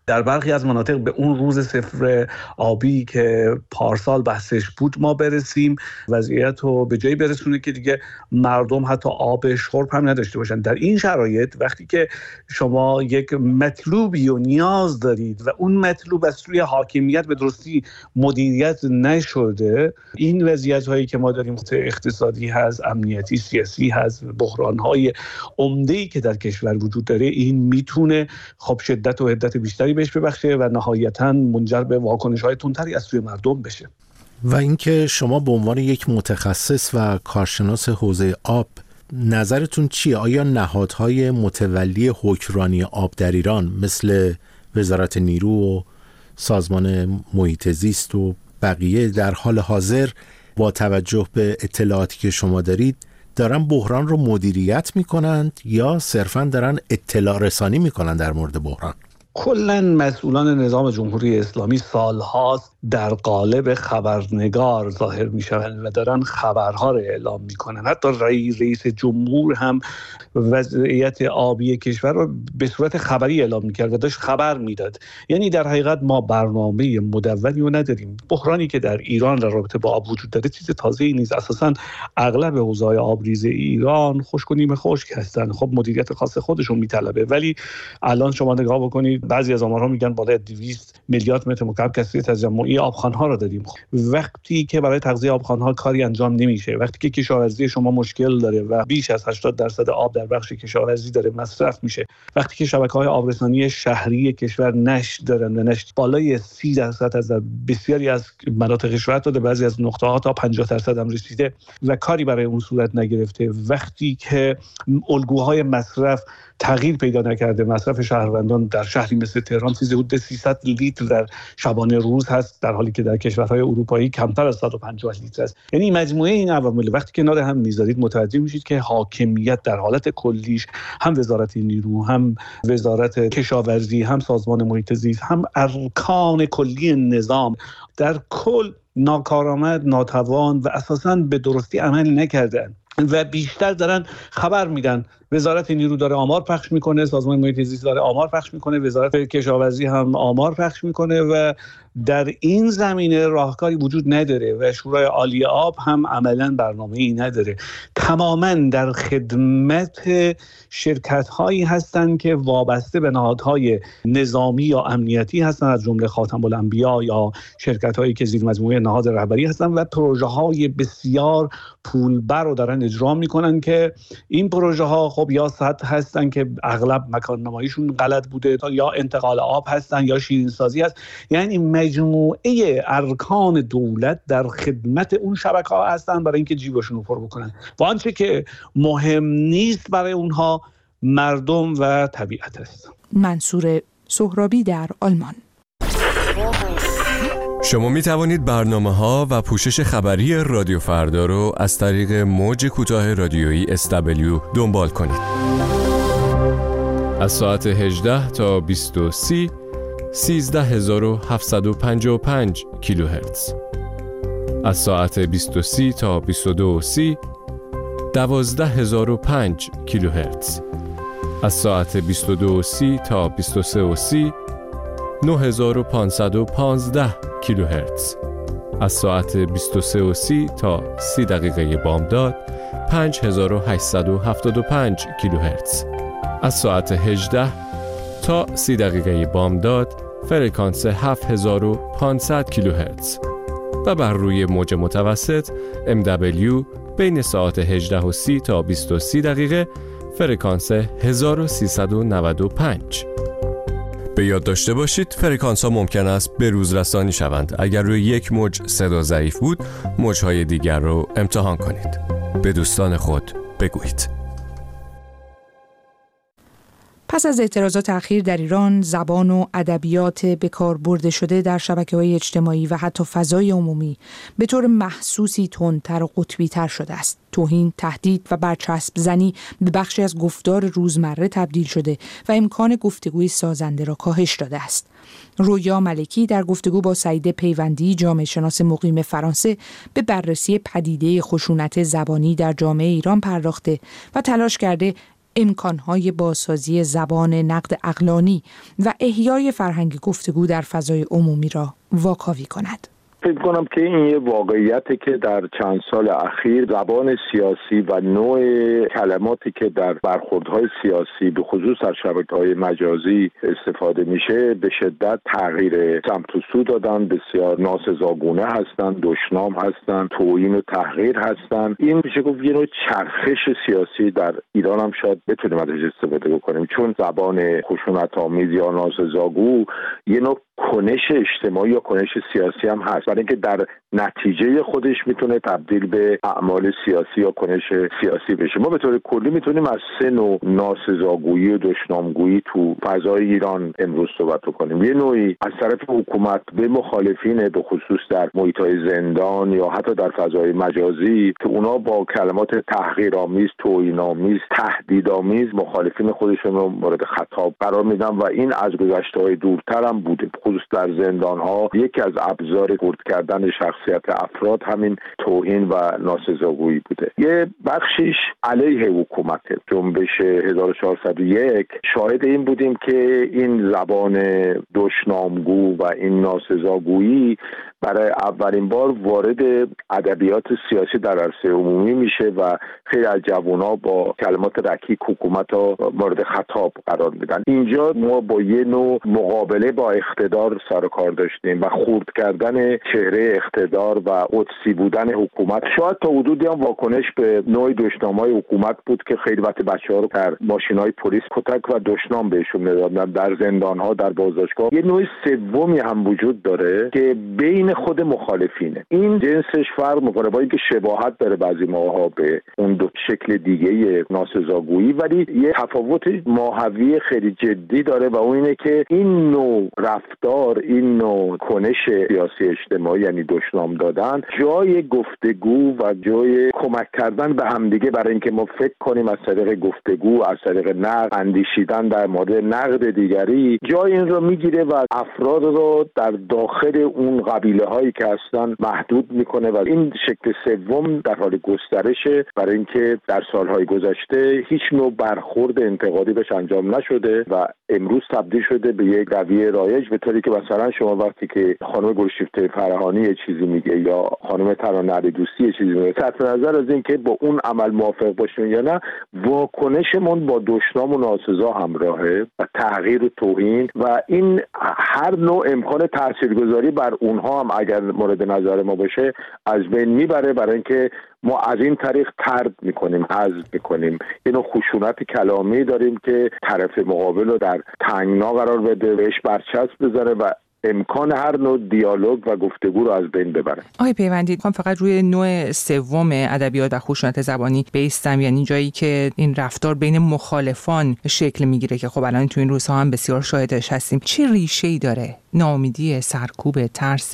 در برخی از مناطق به اون روز صفر آبی که پارسال بحثش بود ما برسیم، وضعیت رو به جایی برسونه که دیگه مردم حتی آب شرب هم نداشته باشن. در این شرایط وقتی که شما یک مطلوبی و نیاز دارید و اون مطلوب از سوی حاکمیت به درستی مدیریت نشده، این وضعیت هایی که ما داریم اقتصادی هست، امنیتی، سیاسی هست، بحران های عمده‌ای که در کشور وجود داره، این میتونه خب شدت و حدت بیشتری بهش ببخشه و نهایتاً منجر به واکنش‌های تندتری از سوی مردم بشه. و اینکه شما به عنوان یک متخصص و کارشناس حوزه آب نظرتون چیه؟ آیا نهادهای متولی حکمرانی آب در ایران مثل وزارت نیرو و سازمان محیط زیست و بقیه در حال حاضر با توجه به اطلاعاتی که شما دارید دارن بحران رو مدیریت میکنند یا صرفاً دارن اطلاع رسانی میکنن در مورد بحران؟ کلاً مسئولان نظام جمهوری اسلامی سالهاست در قالب خبرنگار ظاهر میشوند و دارن خبرها رو اعلام میکنن. حتی رئیس جمهور هم وضعیت آبی کشور رو به صورت خبری اعلام میکرد و داشت خبر میداد. یعنی در حقیقت ما برنامه مدونی رو نداریم. بحرانی که در ایران در رابطه با آب وجود داره چیز تازه‌ای نیست. اساساً اغلب حوزه‌های آبریز ایران خشک و نیمه خشک هستن. خب مدیریت خاص خودشون میطلبه، ولی الان شما نگاه بکنید بعضی از آمارها میگن بالای دویست میلیارد متر مکعب کثافت تجمعی آبخوان‌ها رو داریم. وقتی که برای تغذیه آبخوان‌ها کاری انجام نمیشه، وقتی که کشاورزی شما مشکل داره و بیش از هشتاد درصد آب در بخش کشاورزی داره مصرف میشه، وقتی که شبکه‌های آبرسانی شهری کشور نشت دارن و نشت بالای سی درصد از بسیاری از مناطق کشور داده، بعضی از نقطه‌ها تا پنجاه درصد هم رسیده و کاری برای اون صورت نگرفته، وقتی که الگوهای مصرف تغییر پیدا نکرده، مصرف شهروندان در شهری مثل تهران چیزی حدود سیصد لیتر در شبانه روز هست، در حالی که در کشورهای اروپایی کمتر از صد و پنجاه لیتر است. یعنی مجموعه این عوامل وقتی که کنار هم میذارید متوجه میشید که حاکمیت در حالت کلیش، هم وزارت نیرو، هم وزارت کشاورزی، هم سازمان محیط زیست، هم ارکان کلی نظام در کل ناکارآمد، ناتوان و اساساً به درستی عمل نکردن و بیشتر دارن خبر میدن. وزارت نیرو داره آمار پخش میکنه، سازمان محیط زیست داره آمار پخش میکنه، وزارت کشاورزی هم آمار پخش میکنه و در این زمینه راهکاری وجود نداره و شورای عالی آب هم عملاً برنامه‌ای نداره. تماماً در خدمت شرکت‌هایی هستند که وابسته به نهادهای نظامی یا امنیتی هستند، از جمله خاتم الانبیا یا شرکت‌هایی که زیر مجموعه نهاد رهبری هستند و پروژه‌های بسیار پولبر رو دارن اجرا میکنن که این پروژه‌ها خب یا سد هستن که اغلب مکان نماییشون غلط بوده، یا انتقال آب هستن یا شیرین سازی هست. یعنی مجموعه ارکان دولت در خدمت اون شبکه‌ها هستن برای اینکه جیبشون رو پر بکنن و آنچه که مهم نیست برای اونها مردم و طبیعت است. منصور سهرابی در آلمان. شما می توانید برنامه‌ها و پوشش خبری رادیو فردا رو از طریق موج کوتاه رادیویی اس دبلیو دنبال کنید. از ساعت هجده تا بیست و سه سیزده هزار و هفتصد و پنجاه و پنج کیلوهرتز. از ساعت بیست و سه تا بیست و دو سی دوازده هزار و پنج کیلوهرتز. از ساعت بیست و دو سی تا بیست و سه سی نه هزار و پانصد و پانزده کیلوهرتز. از ساعت بیست و سه سی تا سی دقیقه بامداد پنج هزار و هشتصد و هفتاد و پنج کیلوهرتز. از ساعت هجده تا سی دقیقه بامداد فرکانس هفت هزار و پانصد کیلوهرتز و بر روی موج متوسط ام دبلیو بین ساعت هجده و سی تا بیست و سه دقیقه فرکانس هزار و سیصد و نود و پنج. به یاد داشته باشید فرکانس ها ممکن است به روز رسانی شوند. اگر روی یک موج صدا ضعیف بود، موج‌های دیگر رو امتحان کنید. به دوستان خود بگویید. پس از اعتراضات اخیر در ایران، زبان و ادبیات به کار برده شده در شبکه‌های اجتماعی و حتی فضای عمومی به طور محسوسی تندتر و قطبی‌تر شده است. توهین، تهدید و برچسب زنی به بخشی از گفتار روزمره تبدیل شده و امکان گفتگوی سازنده را کاهش داده است. رویا ملکی در گفتگو با سعید پیوندی، جامعه شناس مقیم فرانسه، به بررسی پدیده خشونت زبانی در جامعه ایران پرداخته و تلاش کرده امکانهای بازسازی زبان نقد عقلانی و احیای فرهنگ گفتگو در فضای عمومی را واکاوی کند. فکر کنم که این یه واقعیتی که در چند سال اخیر زبان سیاسی و نوع کلماتی که در برخوردهای سیاسی به خصوص در شبکه‌های مجازی استفاده میشه به شدت تغییر سمت و سو دادن، بسیار ناسزاگونه هستند، دشنام هستند، توهین و تحقیر هستند. این میشه گفت یه نوع چرخش سیاسی در ایران هم شاید بتونیم ازش استفاده بکنیم، چون زبان خشونت‌آمیز یا ناسزاگو یه نوع کنش اجتماعی یا کنش سیاسی هم هست، برای اینکه در نتیجه خودش میتونه تبدیل به اعمال سیاسی یا کنش سیاسی بشه. ما به طور کلی میتونیم از سه نوع ناسزاگویی و دشنامگویی تو فضای ایران امروز صحبت کنیم. یه نوعی از طرف حکومت به مخالفین، به خصوص در محیط‌های زندان یا حتی در فضای مجازی، که اونا با کلمات تحقیرآمیز، توهین‌آمیز، تهدیدآمیز مخالفین خودشون رو مورد خطاب قرار میدن و این از گذشته‌های دورتر هم بوده. خصوص در زندان‌ها یکی از ابزار خرد کردن شخصیت افراد همین توهین و ناسزاگویی بوده. یه بخشیش علیه حکومته. جنبش هزار و چهارصد و یک شاهد این بودیم که این زبان دشنامگو و این ناسزاگویی برای اولین بار وارد ادبیات سیاسی در عرصه عمومی میشه و خیلی از جوان‌ها با کلمات رکیک حکومت ها مورد خطاب قرار میدن. اینجا ما با یه نوع مقابله با اقتدار سر کار داشتیم و خرد کردن چهره اقتدار و قدسی بودن حکومت. شاید تا حدودی هم واکنش به نوع دشنام‌های حکومت بود که خیلی وقت بچه‌ها رو در ماشین‌های پلیس کتک و دشنام بهشون میدادن، در زندان‌ها، در بازداشتگاه. یه نوع سومی هم وجود داره که بین خود مخالفینه. این جنسش فرق میکنه، با اینکه شباهت داره بعضی موقع‌ها به اون دو شکل دیگه ناسزاگویی، ولی یه تفاوت ماهوی خیلی جدی داره و اون اینه که این نوع رفتار، این نوع کنش سیاسی اجتماعی یعنی دشنام دادن، جای گفتگو و جای کمک کردن به همدیگه برای اینکه ما فکر کنیم از طریق گفتگو، از طریق نقد، اندیشیدن در مورد نقد دیگری، جای این رو میگیره و افراد رو در داخل اون قبیله هایی که هستن محدود میکنه و این شکل سوم در حال گسترشه، برای اینکه در سالهای گذشته هیچ نوع برخورد انتقادی بهش انجام نشده و امروز تبدیل شده به یک رویه رایج، به طوری که مثلا شما وقتی که خانم گلشیفته فرهانی یه چیزی میگه یا خانم ترانه علیدوستی یه چیزی میگه، صرف نظر از اینکه با اون عمل موافق باشیم یا نه، واکنشمون با دشنام و ناسزا همراهه و تحقیر و توهین و این هر نوع امکان تاثیرگذاری بر اونها هم اگر مورد نظر ما باشه از بین میبره، برای اینکه ما از این طریق طرد میکنیم، حذف میکنیم. یه نوع خشونت کلامی داریم که طرف مقابل رو در تنگنا قرار بده، بهش برچسب بزنه و امکان هر نوع دیالوگ و گفتگو رو از بین ببره. آقای پیوندی، میخوام فقط روی نوع سوم ادبیات و خشونت زبانی بیستم، یعنی جایی که این رفتار بین مخالفان شکل میگیره که خب الان تو این روزها هم بسیار شاهدش هستیم. چه ریشه‌ای داره؟ ناامیدی، سرکوب، ترس؟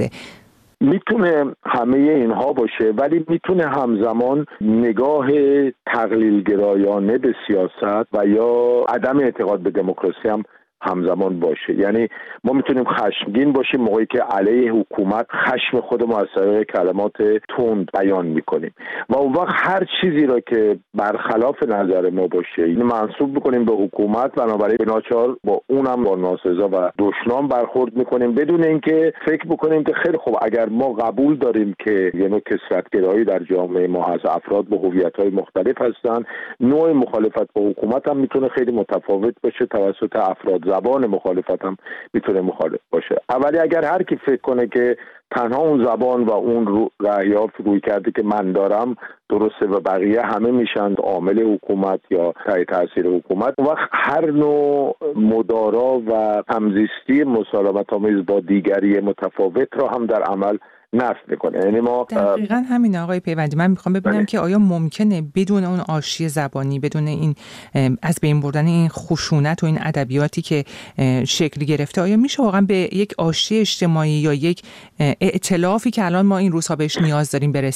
میتونه همه اینها باشه، ولی میتونه همزمان نگاه تقلیل‌گرایانه به سیاست و یا عدم اعتقاد به دموکراسی هم همزمان باشه. یعنی ما میتونیم خشمگین باشیم موقعی که علیه حکومت خشم خودمون از طریق کلمات تند بیان میکنیم و اون وقت هر چیزی را که برخلاف نظر ما باشه این منسوب میکنیم به حکومت، بنابراین به ناچار با اونم با ناسزا و دشنام برخورد میکنیم بدون اینکه فکر بکنیم که خیلی خوب اگر ما قبول داریم که یه نوع کثرت‌گرایی در جامعه ما هست، افراد با هویت‌های مختلف هستن، نوع مخالفت با حکومت هم میتونه خیلی متفاوت باشه توسط افراد، زبان مخالفت هم میتونه مخالف باشه. اولی اگر هر کی فکر کنه که تنها اون زبان و اون رو رأی‌ها روی کرده که من دارم درسته و بقیه همه میشن عامل حکومت یا تحت تاثیر حکومت، اون وقت هر نوع مدارا و همزیستی مسالمت‌آمیز با دیگری متفاوت را هم در عمل نفی میکنه. یعنی ما دقیقاً همین آقای پیوندی، من میخوام ببینم بله. که آیا ممکنه بدون اون آشتی زبانی، بدون این از بین بردن این خشونت و این ادبیاتی که شکل گرفته، آیا میشه واقعا به یک آشتی اجتماعی یا یک ائتلافی که الان ما این روزها بهش نیاز داریم برسیم؟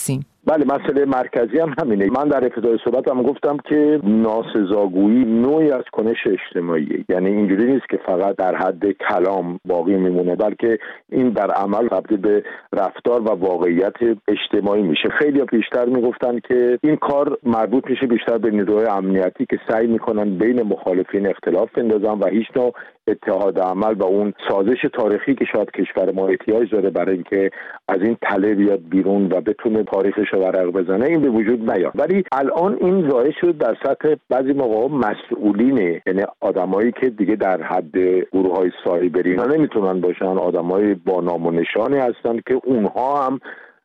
بله، مسئله مرکزی هم همینه. من در ابتدای صحبتم گفتم که ناسزاگویی نوعی از کنش اجتماعیه، یعنی اینجوری نیست که فقط در حد کلام باقی میمونه، بلکه این در عمل تبدیل به رفتار و واقعیت اجتماعی میشه. خیلی بیشتر میگفتن که این کار مربوط میشه بیشتر به نیروهای امنیتی که سعی میکنن بین مخالفین اختلاف بندازن و هیچ نوع اتحاد عمل و اون سازش تاریخی که شاید کشور ما احتیاج داره برای اینکه از این تله بیاد بیرون و بتونه تاریخش رو ورق بزنه، این به وجود نیاد. ولی الان این ظاهر شد در سطح بعضی موقع مسئولینه، یعنی آدمایی که دیگه در حد گروه‌های سایبری نمیتونن باشن، آدمای با نام و نشانی هستن که اونها هم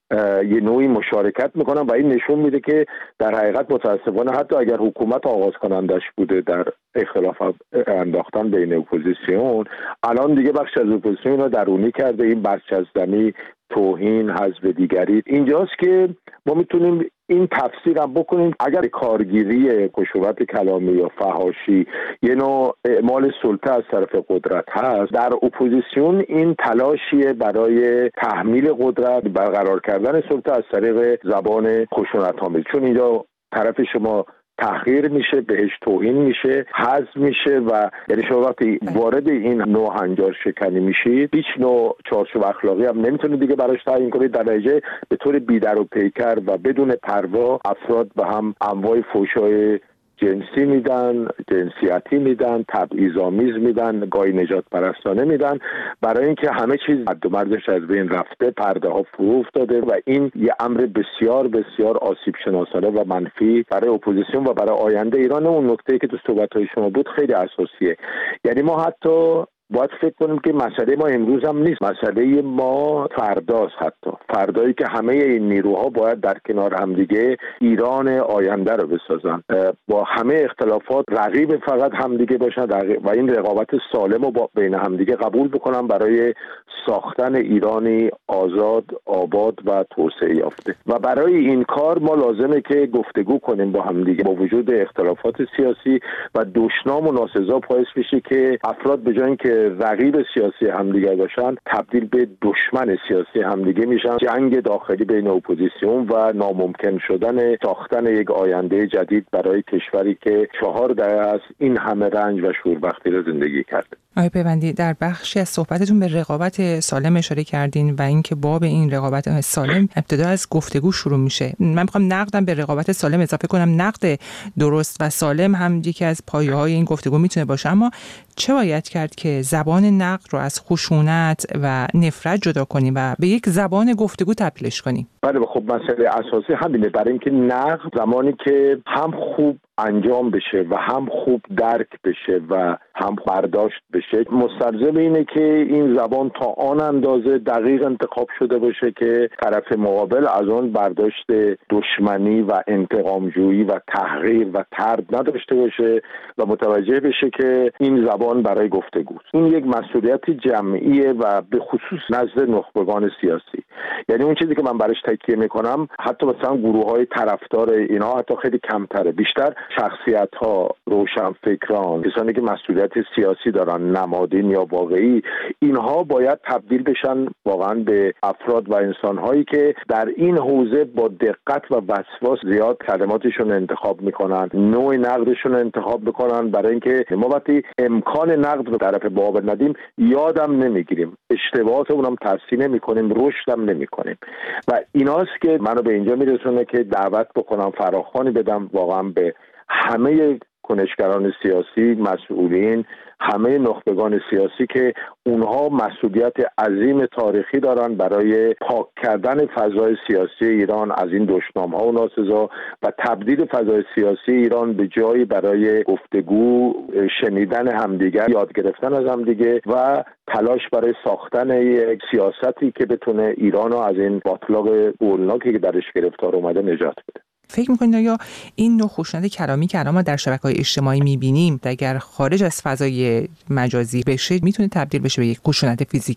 یه نوعی مشارکت میکنن و این نشون میده که در حقیقت متاسفانه حتی اگر حکومت آغاز کنندش بوده در اختلاف انداختن بین اپوزیسیون، الان دیگه بخش از اپوزیسیون رو درونی کرده. این برچسب‌زنی، توهین، حزب دیگری اینجاست که ما میتونیم این تفسیر هم بکنیم. اگر کارگیری خشونت کلامی یا فحاشی یه نوع اعمال سلطه از طرف قدرت هست، در اپوزیسیون این تلاشیه برای تحمیل قدرت، برقرار کردن سلطه از طریق زبان خشونت‌آمیز، چون اینجا طرف شما تحقیر میشه، بهش توهین میشه، حذف میشه و یعنی شما وقتی وارد این نوع هنجار شکنی میشید هیچ نوع چارچوب اخلاقی هم نمیتونه دیگه براش تعیین کنید. در نتیجه به طور بی‌در و پیکر و بدون پروا افراد به هم انواع فحشای جنسی میدن، جنسیتی میدن، تبعیض‌آمیز میدن، گاهی نجات پرستانه میدن، برای اینکه همه چیز حد و مرزش از بین رفته، پرده ها فرو افتاده و این یه امر بسیار بسیار آسیب شناسانه و منفی برای اپوزیسیون و برای آینده ایران. اون نکته‌ای که تو صحبت‌های شما بود خیلی اساسیه، یعنی ما حتی باید فکر کنیم که مسئله ما امروز هم نیست، مسئله ما فرداست. حتی فردایی که همه این نیروها باید در کنار همدیگه ایران آینده رو بسازن، با همه اختلافات رقیب فقط همدیگه باشن و این رقابت سالم رو با بین همدیگه قبول بکنن برای ساختن ایرانی آزاد، آباد و توسعه یافته. و برای این کار ما لازمه که گفتگو کنیم با همدیگه، با وجود اختلافات سیاسی و دشنام و ناسزا باعث میشه که افراد به جای اینکه رقیب سیاسی همدیگه باشن تبدیل به دشمن سیاسی همدیگه میشن. جنگ داخلی بین اپوزیسیون و ناممکن شدن ساختن یک آینده جدید برای کشوری که چهار دهه است این همه رنج و شوربختی رو زندگی کرده. آقای پیوندی، در بخشی از صحبتتون به رقابت سالم اشاره کردین و اینکه باب این رقابت سالم ابتدا از گفتگو شروع میشه. من میخوام نقدم به رقابت سالم اضافه کنم. نقد درست و سالم هم یکی از پایه‌های این گفتگو میتونه باشه، اما چه باید کرد که زبان نقد رو از خشونت و نفرت جدا کنیم و به یک زبان گفتگو تبدیلش کنیم؟ بله، خب مسئله اساسی همینه، برای اینکه نقد زمانی که هم خوب انجام بشه و هم خوب درک بشه و هم برداشت بشه، مستلزم اینه که این زبان تا آن اندازه دقیق انتخاب شده باشه که طرف مقابل از آن برداشت دشمنی و انتقامجویی و تحقیر و طرد نداشته باشه و متوجه بشه که این زبان برای گفتگوست. این یک مسئولیت جمعیه و به خصوص نزد نخبگان سیاسی. یعنی اون چیزی که من براش تکیه میکنم، حتی مثلا گروه‌های طرفدار اینا حتی خیلی کمتره، بیشتر شخصیت‌ها، روشنفکران، کسانی که مسئولیت سیاسی دارن، نمادین یا واقعی، اینها باید تبدیل بشن واقعا به افراد و انسان‌هایی که در این حوزه با دقت و وسواس زیاد کلماتشون انتخاب میکنن، نوع نقدشون انتخاب میکنن، برای اینکه ما وقتی امکان نقد رو طرف باب ندیم یادم نمیگیریم، اشتباهات اونم تصحیح نمی‌کنیم، رشدم نمی‌کنیم. و ایناست که منو به اینجا میرسونه که دعوت بکنم، فراخوانی بدم واقعا به همه کنشگران سیاسی، مسئولین، همه نخبگان سیاسی که اونها مسئولیت عظیم تاریخی دارن برای پاک کردن فضای سیاسی ایران از این دشنام‌ها و ناسزا و تبدیل فضای سیاسی ایران به جایی برای گفتگو، شنیدن همدیگر، یاد گرفتن از همدیگه و تلاش برای ساختن یک سیاستی که بتونه ایران رو از این باطلاق هولناکی که درش گرفتار اومده نجات بده. فکر می‌کنید یا این نوع خشونت کلامی که ما در شبکه‌های اجتماعی می‌بینیم اگر خارج از فضای مجازی بشه میتونه تبدیل بشه به یک خشونت فیزیکی؟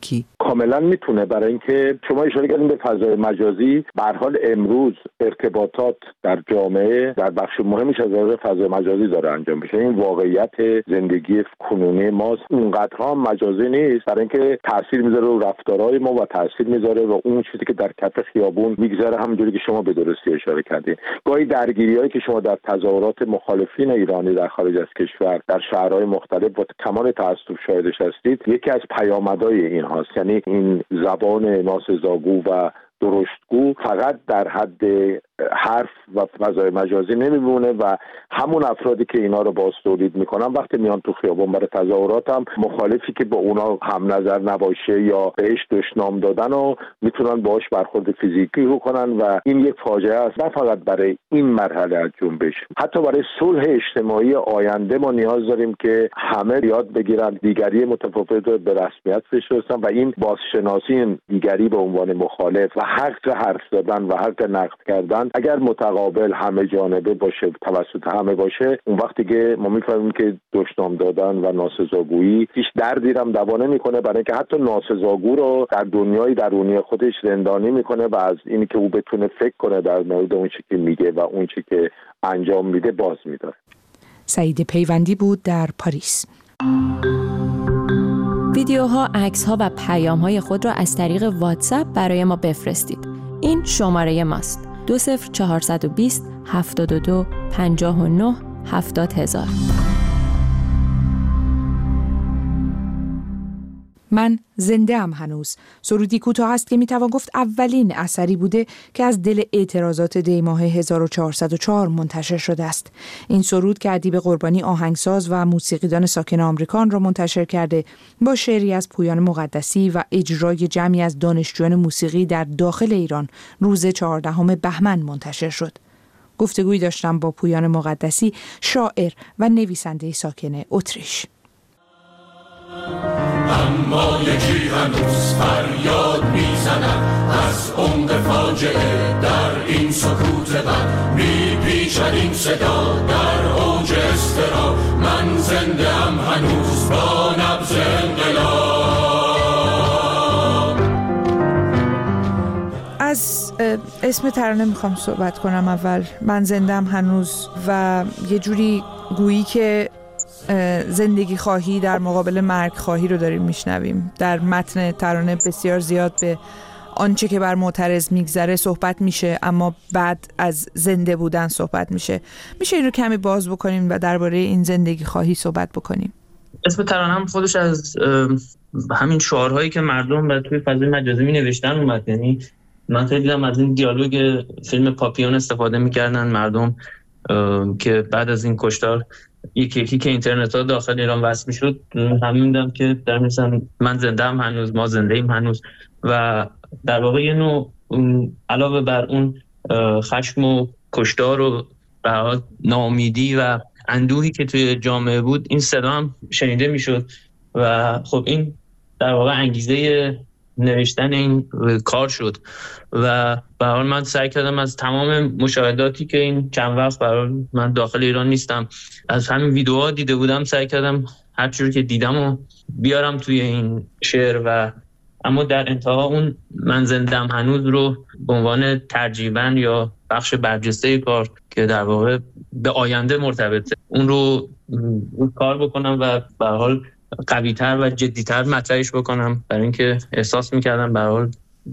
کاملا میتونه، برای اینکه شما اشاره کردین به فضای مجازی. به هر حال امروز ارتباطات در جامعه در بخش مهمیش از فضای مجازی داره انجام میشه. این واقعیت زندگی کنونی ماست، اونقدر هم مجازی نیست، برای اینکه تاثیر میذاره رو رفتارهای ما و تاثیر میذاره و اون چیزی که در کف خیابون میگذره، همونجوری که شما به درستی اشاره کردین. گاهی درگیریایی که شما در تظاهرات مخالفین ایرانی در خارج از کشور در شهرهای مختلف با کمال تأسف شاهدش هستید، یکی از پیامدهای این هاست. یعنی این زبان ناسزاگو و درشتگو فقط در حد حرف و فضای مجازی نمیمونه و همون افرادی که اینا رو باز تولید میکنن وقتی میان تو خیابون برای تظاهرات هم مخالفی که با اونا هم نظر نباشه یا بهش دشنام دادن و میتونن باهاش برخورد فیزیکی بکنن و این یک فاجعه است، نه فقط برای این مرحله از جنبش، حتی برای صلح اجتماعی آینده ما نیاز داریم که همه یاد بگیرن دیگری متفاوت رو به رسمیت بشناسن و این بازشناسی دیگری به عنوان مخالف و حق حرف زدن و حق نقد کردن اگر متقابل همه جانبه باشه، توسط همه باشه، اون وقتی که ما میفهمیم که دشنام دادن و ناسزاگویی هیچ دردی هم دوا نمیکنه، برای اینکه حتی ناسزاگو رو در دنیای درونی خودش زندانی میکنه و از اینی که او بتونه فکر کنه در مورد اون چیزی که میگه و اون چیزی که انجام میده باز میداره. سعید پیوندی بود در پاریس. ویدیوها، عکس‌ها و پیام‌های خود را از طریق واتساپ برای ما بفرستید. این شماره ماست: دو صفر چهارصد و بیست هفتاد و دو پنجاه و نه هفتاد هزار. من زنده ام هنوز. سرودی کوتاه است که میتوان گفت اولین اثری بوده که از دل اعتراضات دی ماه هزار و چهارصد و چهار منتشر شده است. این سرود که ادیب قربانی آهنگساز و موسیقیدان ساکن آمریکا را منتشر کرده، با شعری از پویان مقدسی و اجرای جمعی از دانشجویان موسیقی در داخل ایران روز چهاردهم بهمن منتشر شد. گفتگویی داشتم با پویان مقدسی، شاعر و نویسنده ساکن اتریش. اما یکی هنوز فریاد میزند از عمق فاجعه در این سکوت بد، میپیچد این صدا در اوج اضطراب. من زنده ام هنوز با نبض انقلاب. از اسم ترانه میخوام صحبت کنم. اول من زنده ام هنوز و یه جوری گویی که زندگی خواهی در مقابل مرگ خواهی رو داریم میشنویم. در متن ترانه بسیار زیاد به آنچه که بر معترض میگذره صحبت میشه، اما بعد از زنده بودن صحبت میشه. میشه این رو کمی باز بکنیم و درباره این زندگی خواهی صحبت بکنیم؟ اسم ترانه هم خودش از همین شعارهایی که مردم بر توی فضای مجازی می نوشتن اومد. یعنی من خیلی دیدم از این دیالوگ فیلم پاپیون استفاده میکردن مردم که بعد از این کشتار یکی یکی که اینترنت ها داخل ایران وصل میشد، همین میدم که در مثلا من زنده ام هنوز، ما زنده ایم هنوز، و در واقع یه نوع علاوه بر اون خشم و کشتار و ناامیدی و اندوهی که توی جامعه بود، این صدا هم شنیده میشد و خب این در واقع انگیزه نوشتن این کار شد. و به هر حال من سعی کردم از تمام مشاهداتی که این چند وقت برای من داخل ایران نیستم، از همین ویدیوها دیده بودم، سعی کردم هر چیزی که دیدم و بیارم توی این شعر. و اما در انتها اون من زندم هنوز رو به عنوان ترجیباً یا بخش برجسته کار که در واقع به آینده مرتبطه، اون رو اون کار بکنم و به هر حال قوی‌تر و جدی‌تر مطرحش بکنم، برای اینکه احساس می‌کردم به هر حال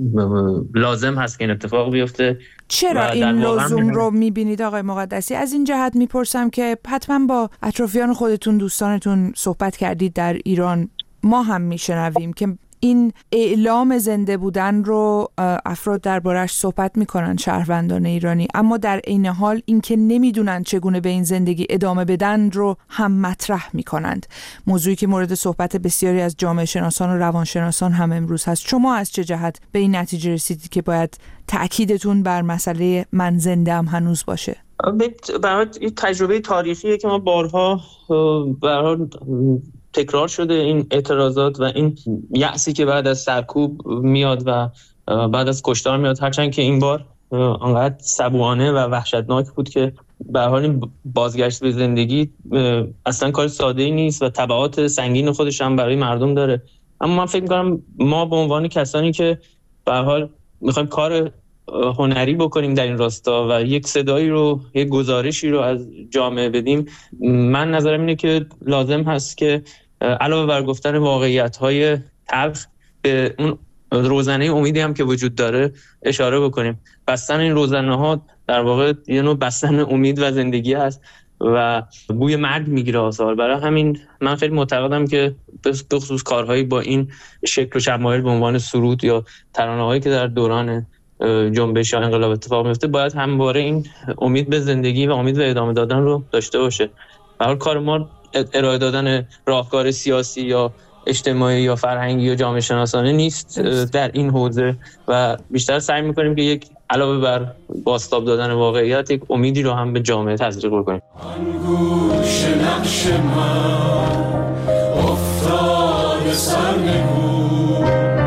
لازم هست که این اتفاق بیفته. چرا این لزوم رو می‌بینید آقای مقدسی؟ از این جهت می‌پرسم که حتما با اطرافیان خودتون، دوستانتون صحبت کردید در ایران. ما هم میشنویم که این اعلام زنده بودن رو افراد دربارش صحبت میکنن، شهروندان ایرانی، اما در عین حال اینکه نمیدونن چگونه به این زندگی ادامه بدن رو هم مطرح میکنند. موضوعی که مورد صحبت بسیاری از جامعه شناسان و روانشناسان هم امروز هست. شما از چه جهت به این نتیجه رسیدید که باید تأکیدتون بر مسئله من زنده ام هنوز باشه؟ برای تجربه تاریخیه که ما بارها برای تکرار شده این اعتراضات و این یأسی که بعد از سرکوب میاد و بعد از کشتار میاد، هرچند که این بار انقدر صبوانه و وحشتناک بود که به هر حال بازگشت به زندگی اصلا کار ساده‌ای نیست و تبعات سنگین خودش هم برای مردم داره. اما من فکر می‌کنم ما به عنوان کسانی که به هر حال می‌خوایم کار هنری بکنیم در این راستا و یک صدایی رو، یک گزارشی رو از جامعه بدیم، من نظرم اینه که لازم هست که علاوه بر گفتن واقعیت‌های تلخ به اون روزنه امیدی هم که وجود داره اشاره بکنیم. بستن این روزنه‌ها در واقع یه نوع بستن امید و زندگی هست و بوی مرگ میگیره آثار. برای همین من خیلی معتقدم که به خصوص کارهایی با این شکل و شمایل به عنوان سرود یا ترانه‌هایی که در دوران جنبش یا انقلاب اتفاق میفته باید همواره این امید به زندگی و امید به ادامه دادن رو داشته باشه. به هر کار ما ارائه دادن راهکار سیاسی یا اجتماعی یا فرهنگی یا جامعه شناسانه نیست در این حوزه و بیشتر سعی میکنیم که یک علاوه بر بازتاب دادن واقعیت یک امیدی رو هم به جامعه تزریق بکنیم. انگوش نقش من افتاد سرنگون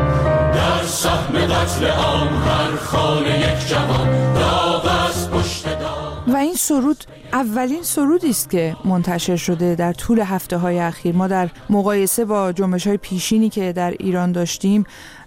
در سهم قتل عام هر خانه یک جوان داغ از پشت دام. و این سرود اولین سرودی است که منتشر شده در طول هفته‌های اخیر. ما در مقایسه با جنبش‌های پیشینی که در ایران داشتیم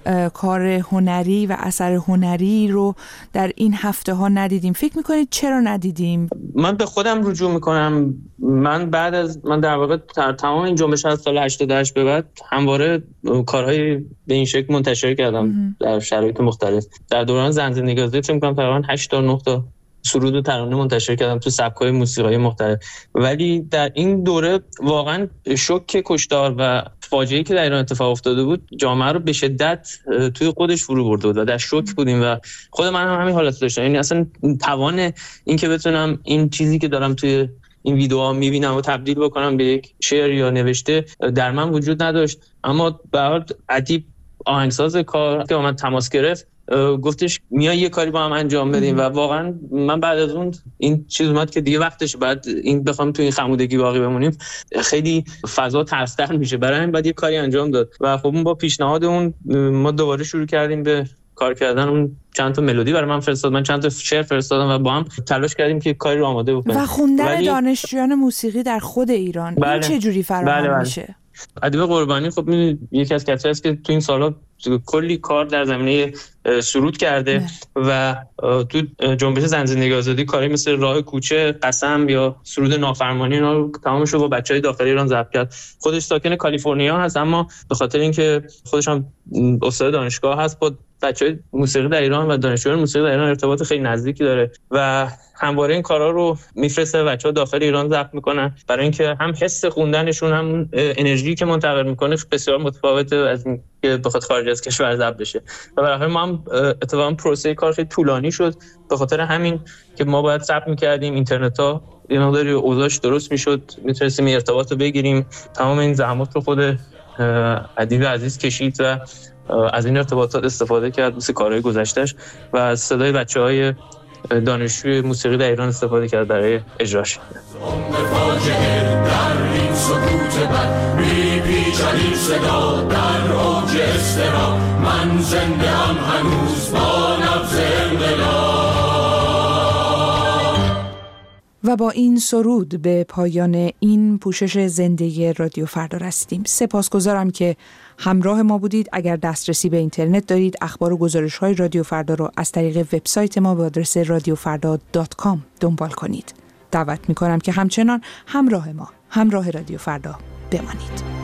کار هنری و اثر هنری رو در این هفته‌ها ندیدیم. فکر می‌کنید چرا ندیدیم؟ من به خودم رجوع می‌کنم. من بعد از من در واقع در تمام این جنبش از سال هشتاد و هشت به بعد همواره کارهای به این شکل منتشر کردم در شرایط مختلف. در دوران زن زندگی آزادی فکر می‌کنم تقریباً هشت تا نه تا سرود و ترانه منتشر کردم تو سبک‌های موسیقایی مختلف. ولی در این دوره واقعا شوک کشتار و فاجعه‌ای که در ایران اتفاق افتاده بود جامعه رو به شدت توی خودش فرو برده بود و در شوک بودیم و خود من هم همین حالت داشتم. یعنی اصلا توان این که بتونم این چیزی که دارم توی این ویدیوها می‌بینم و تبدیل بکنم به یک شعر یا نوشته در من وجود نداشت. اما بعد ادیب آهنگساز کار که با من تماس گرفت گفتش میای یه کاری با هم انجام بدیم و واقعا من بعد از اون این چیز اومد که دیگه وقتش بعد این بخوام تو این خمودگی باقی بمونیم خیلی فضا ترس‌تر میشه. برای همین بعد یه کاری انجام داد و خب اون با پیشنهاد اون ما دوباره شروع کردیم به کار کردن. اون چند تا ملودی برای من فرستاد، من چند تا شعر فرستادم و با هم تلاش کردیم که کاری رو آماده بکنیم. و خوندن ولی... دانشجویان موسیقی در خود ایران بله. این چه جوری فراهم بله بله. میشه؟ ادیب قربانی خب یکی از کسایی است که تو این سال‌ها کلی کار در زمینه سرود کرده نه. و تو جنبش زن زندگی آزادی کاری مثل راه کوچه، قسم یا سرود نافرمانی اینا رو تمامش رو با بچهای داخلی ایران ضبط کرد. خودش ساکن کالیفرنیا هست اما به خاطر اینکه خودش هم استاد دانشگاه هست با بچهای موسیقی در ایران و دانشجویان موسیقی در ایران ارتباط خیلی نزدیکی داره و همواره این کارا رو میفرسته بچه‌ها داخل ایران ضبط میکنن برای اینکه هم حس خوندنشون هم انرژی که منتقل میکنه بسیار متفاوته از این که بخواد خارج از کشور ضبط بشه. و برای ما هم اتفاقا پروسه کار خیلی طولانی شد به خاطر همین که ما باید ضبط میکردیم، اینترنت ها یه مقداری اوضاعش درست میشد، میتونستیم ارتباط رو بگیریم. تمام این زحمات رو خود ادیب عزیز کشید و از این ارتباطات استفاده کرد مثل کارهای گذشتهش و از صدای بچه‌های دانشجوی موسیقی در ایران استفاده کرد برای اجراش. فاجعه در این سکوت بد میپیچد این صدا در اوج اضطراب من زنده ام هنوز با نبض انقلاب. و با این سرود به پایان این پوشش زنده رادیو فردا رسیدیم. سپاسگزارم که همراه ما بودید. اگر دسترسی به اینترنت دارید اخبار و گزارش‌های رادیو فردا رو از طریق وبسایت ما به آدرس رادیو فردا دات کام دنبال کنید. دعوت می‌کنم که همچنان همراه ما، همراه رادیو فردا بمانید.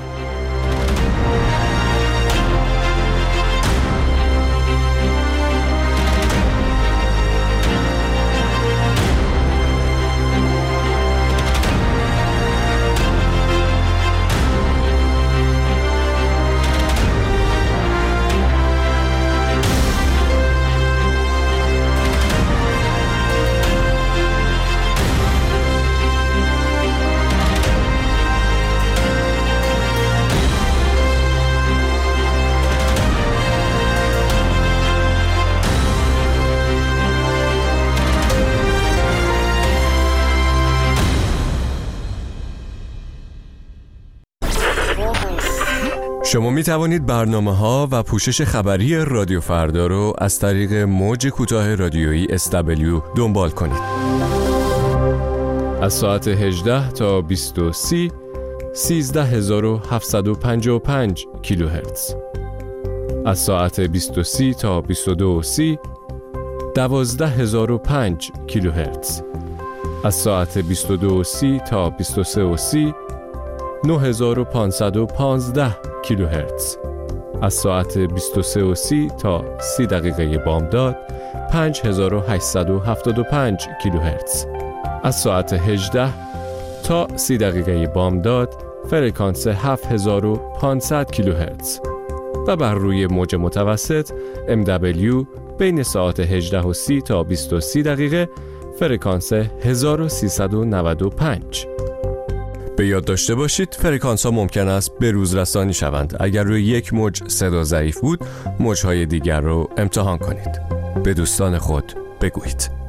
شما می توانید برنامه‌ها و پوشش خبری رادیو فردا رو از طریق موج کوتاه رادیویی اس دبلیو دنبال کنید. از ساعت هجده تا بیست و سه سیزده هزار و هفتصد و پنجاه و پنج کیلوهرتز. از ساعت بیست و سه تا بیست و دو و سی دوازده هزار و پنج کیلوهرتز. از ساعت بیست و دو و سی تا بیست و سه و سی نه هزار و پانصد و پانزده کیلوهرتز. از ساعت بیست و سه و سی تا سی دقیقه بامداد پنج هزار و هشتصد و هفتاد و پنج کیلوهرتز. از ساعت هجده تا سی دقیقه بامداد فرکانس هفت هزار و پانصد کیلوهرتز و بر روی موج متوسط ام دبلیو بین ساعت هجده و سی تا بیست و سه دقیقه فرکانس هزار و سیصد و نود و پنج. به یاد داشته باشید فرکانس ها ممکن است به روز رسانی شوند. اگر روی یک موج صدا ضعیف بود، موجهای دیگر رو امتحان کنید. به دوستان خود بگویید.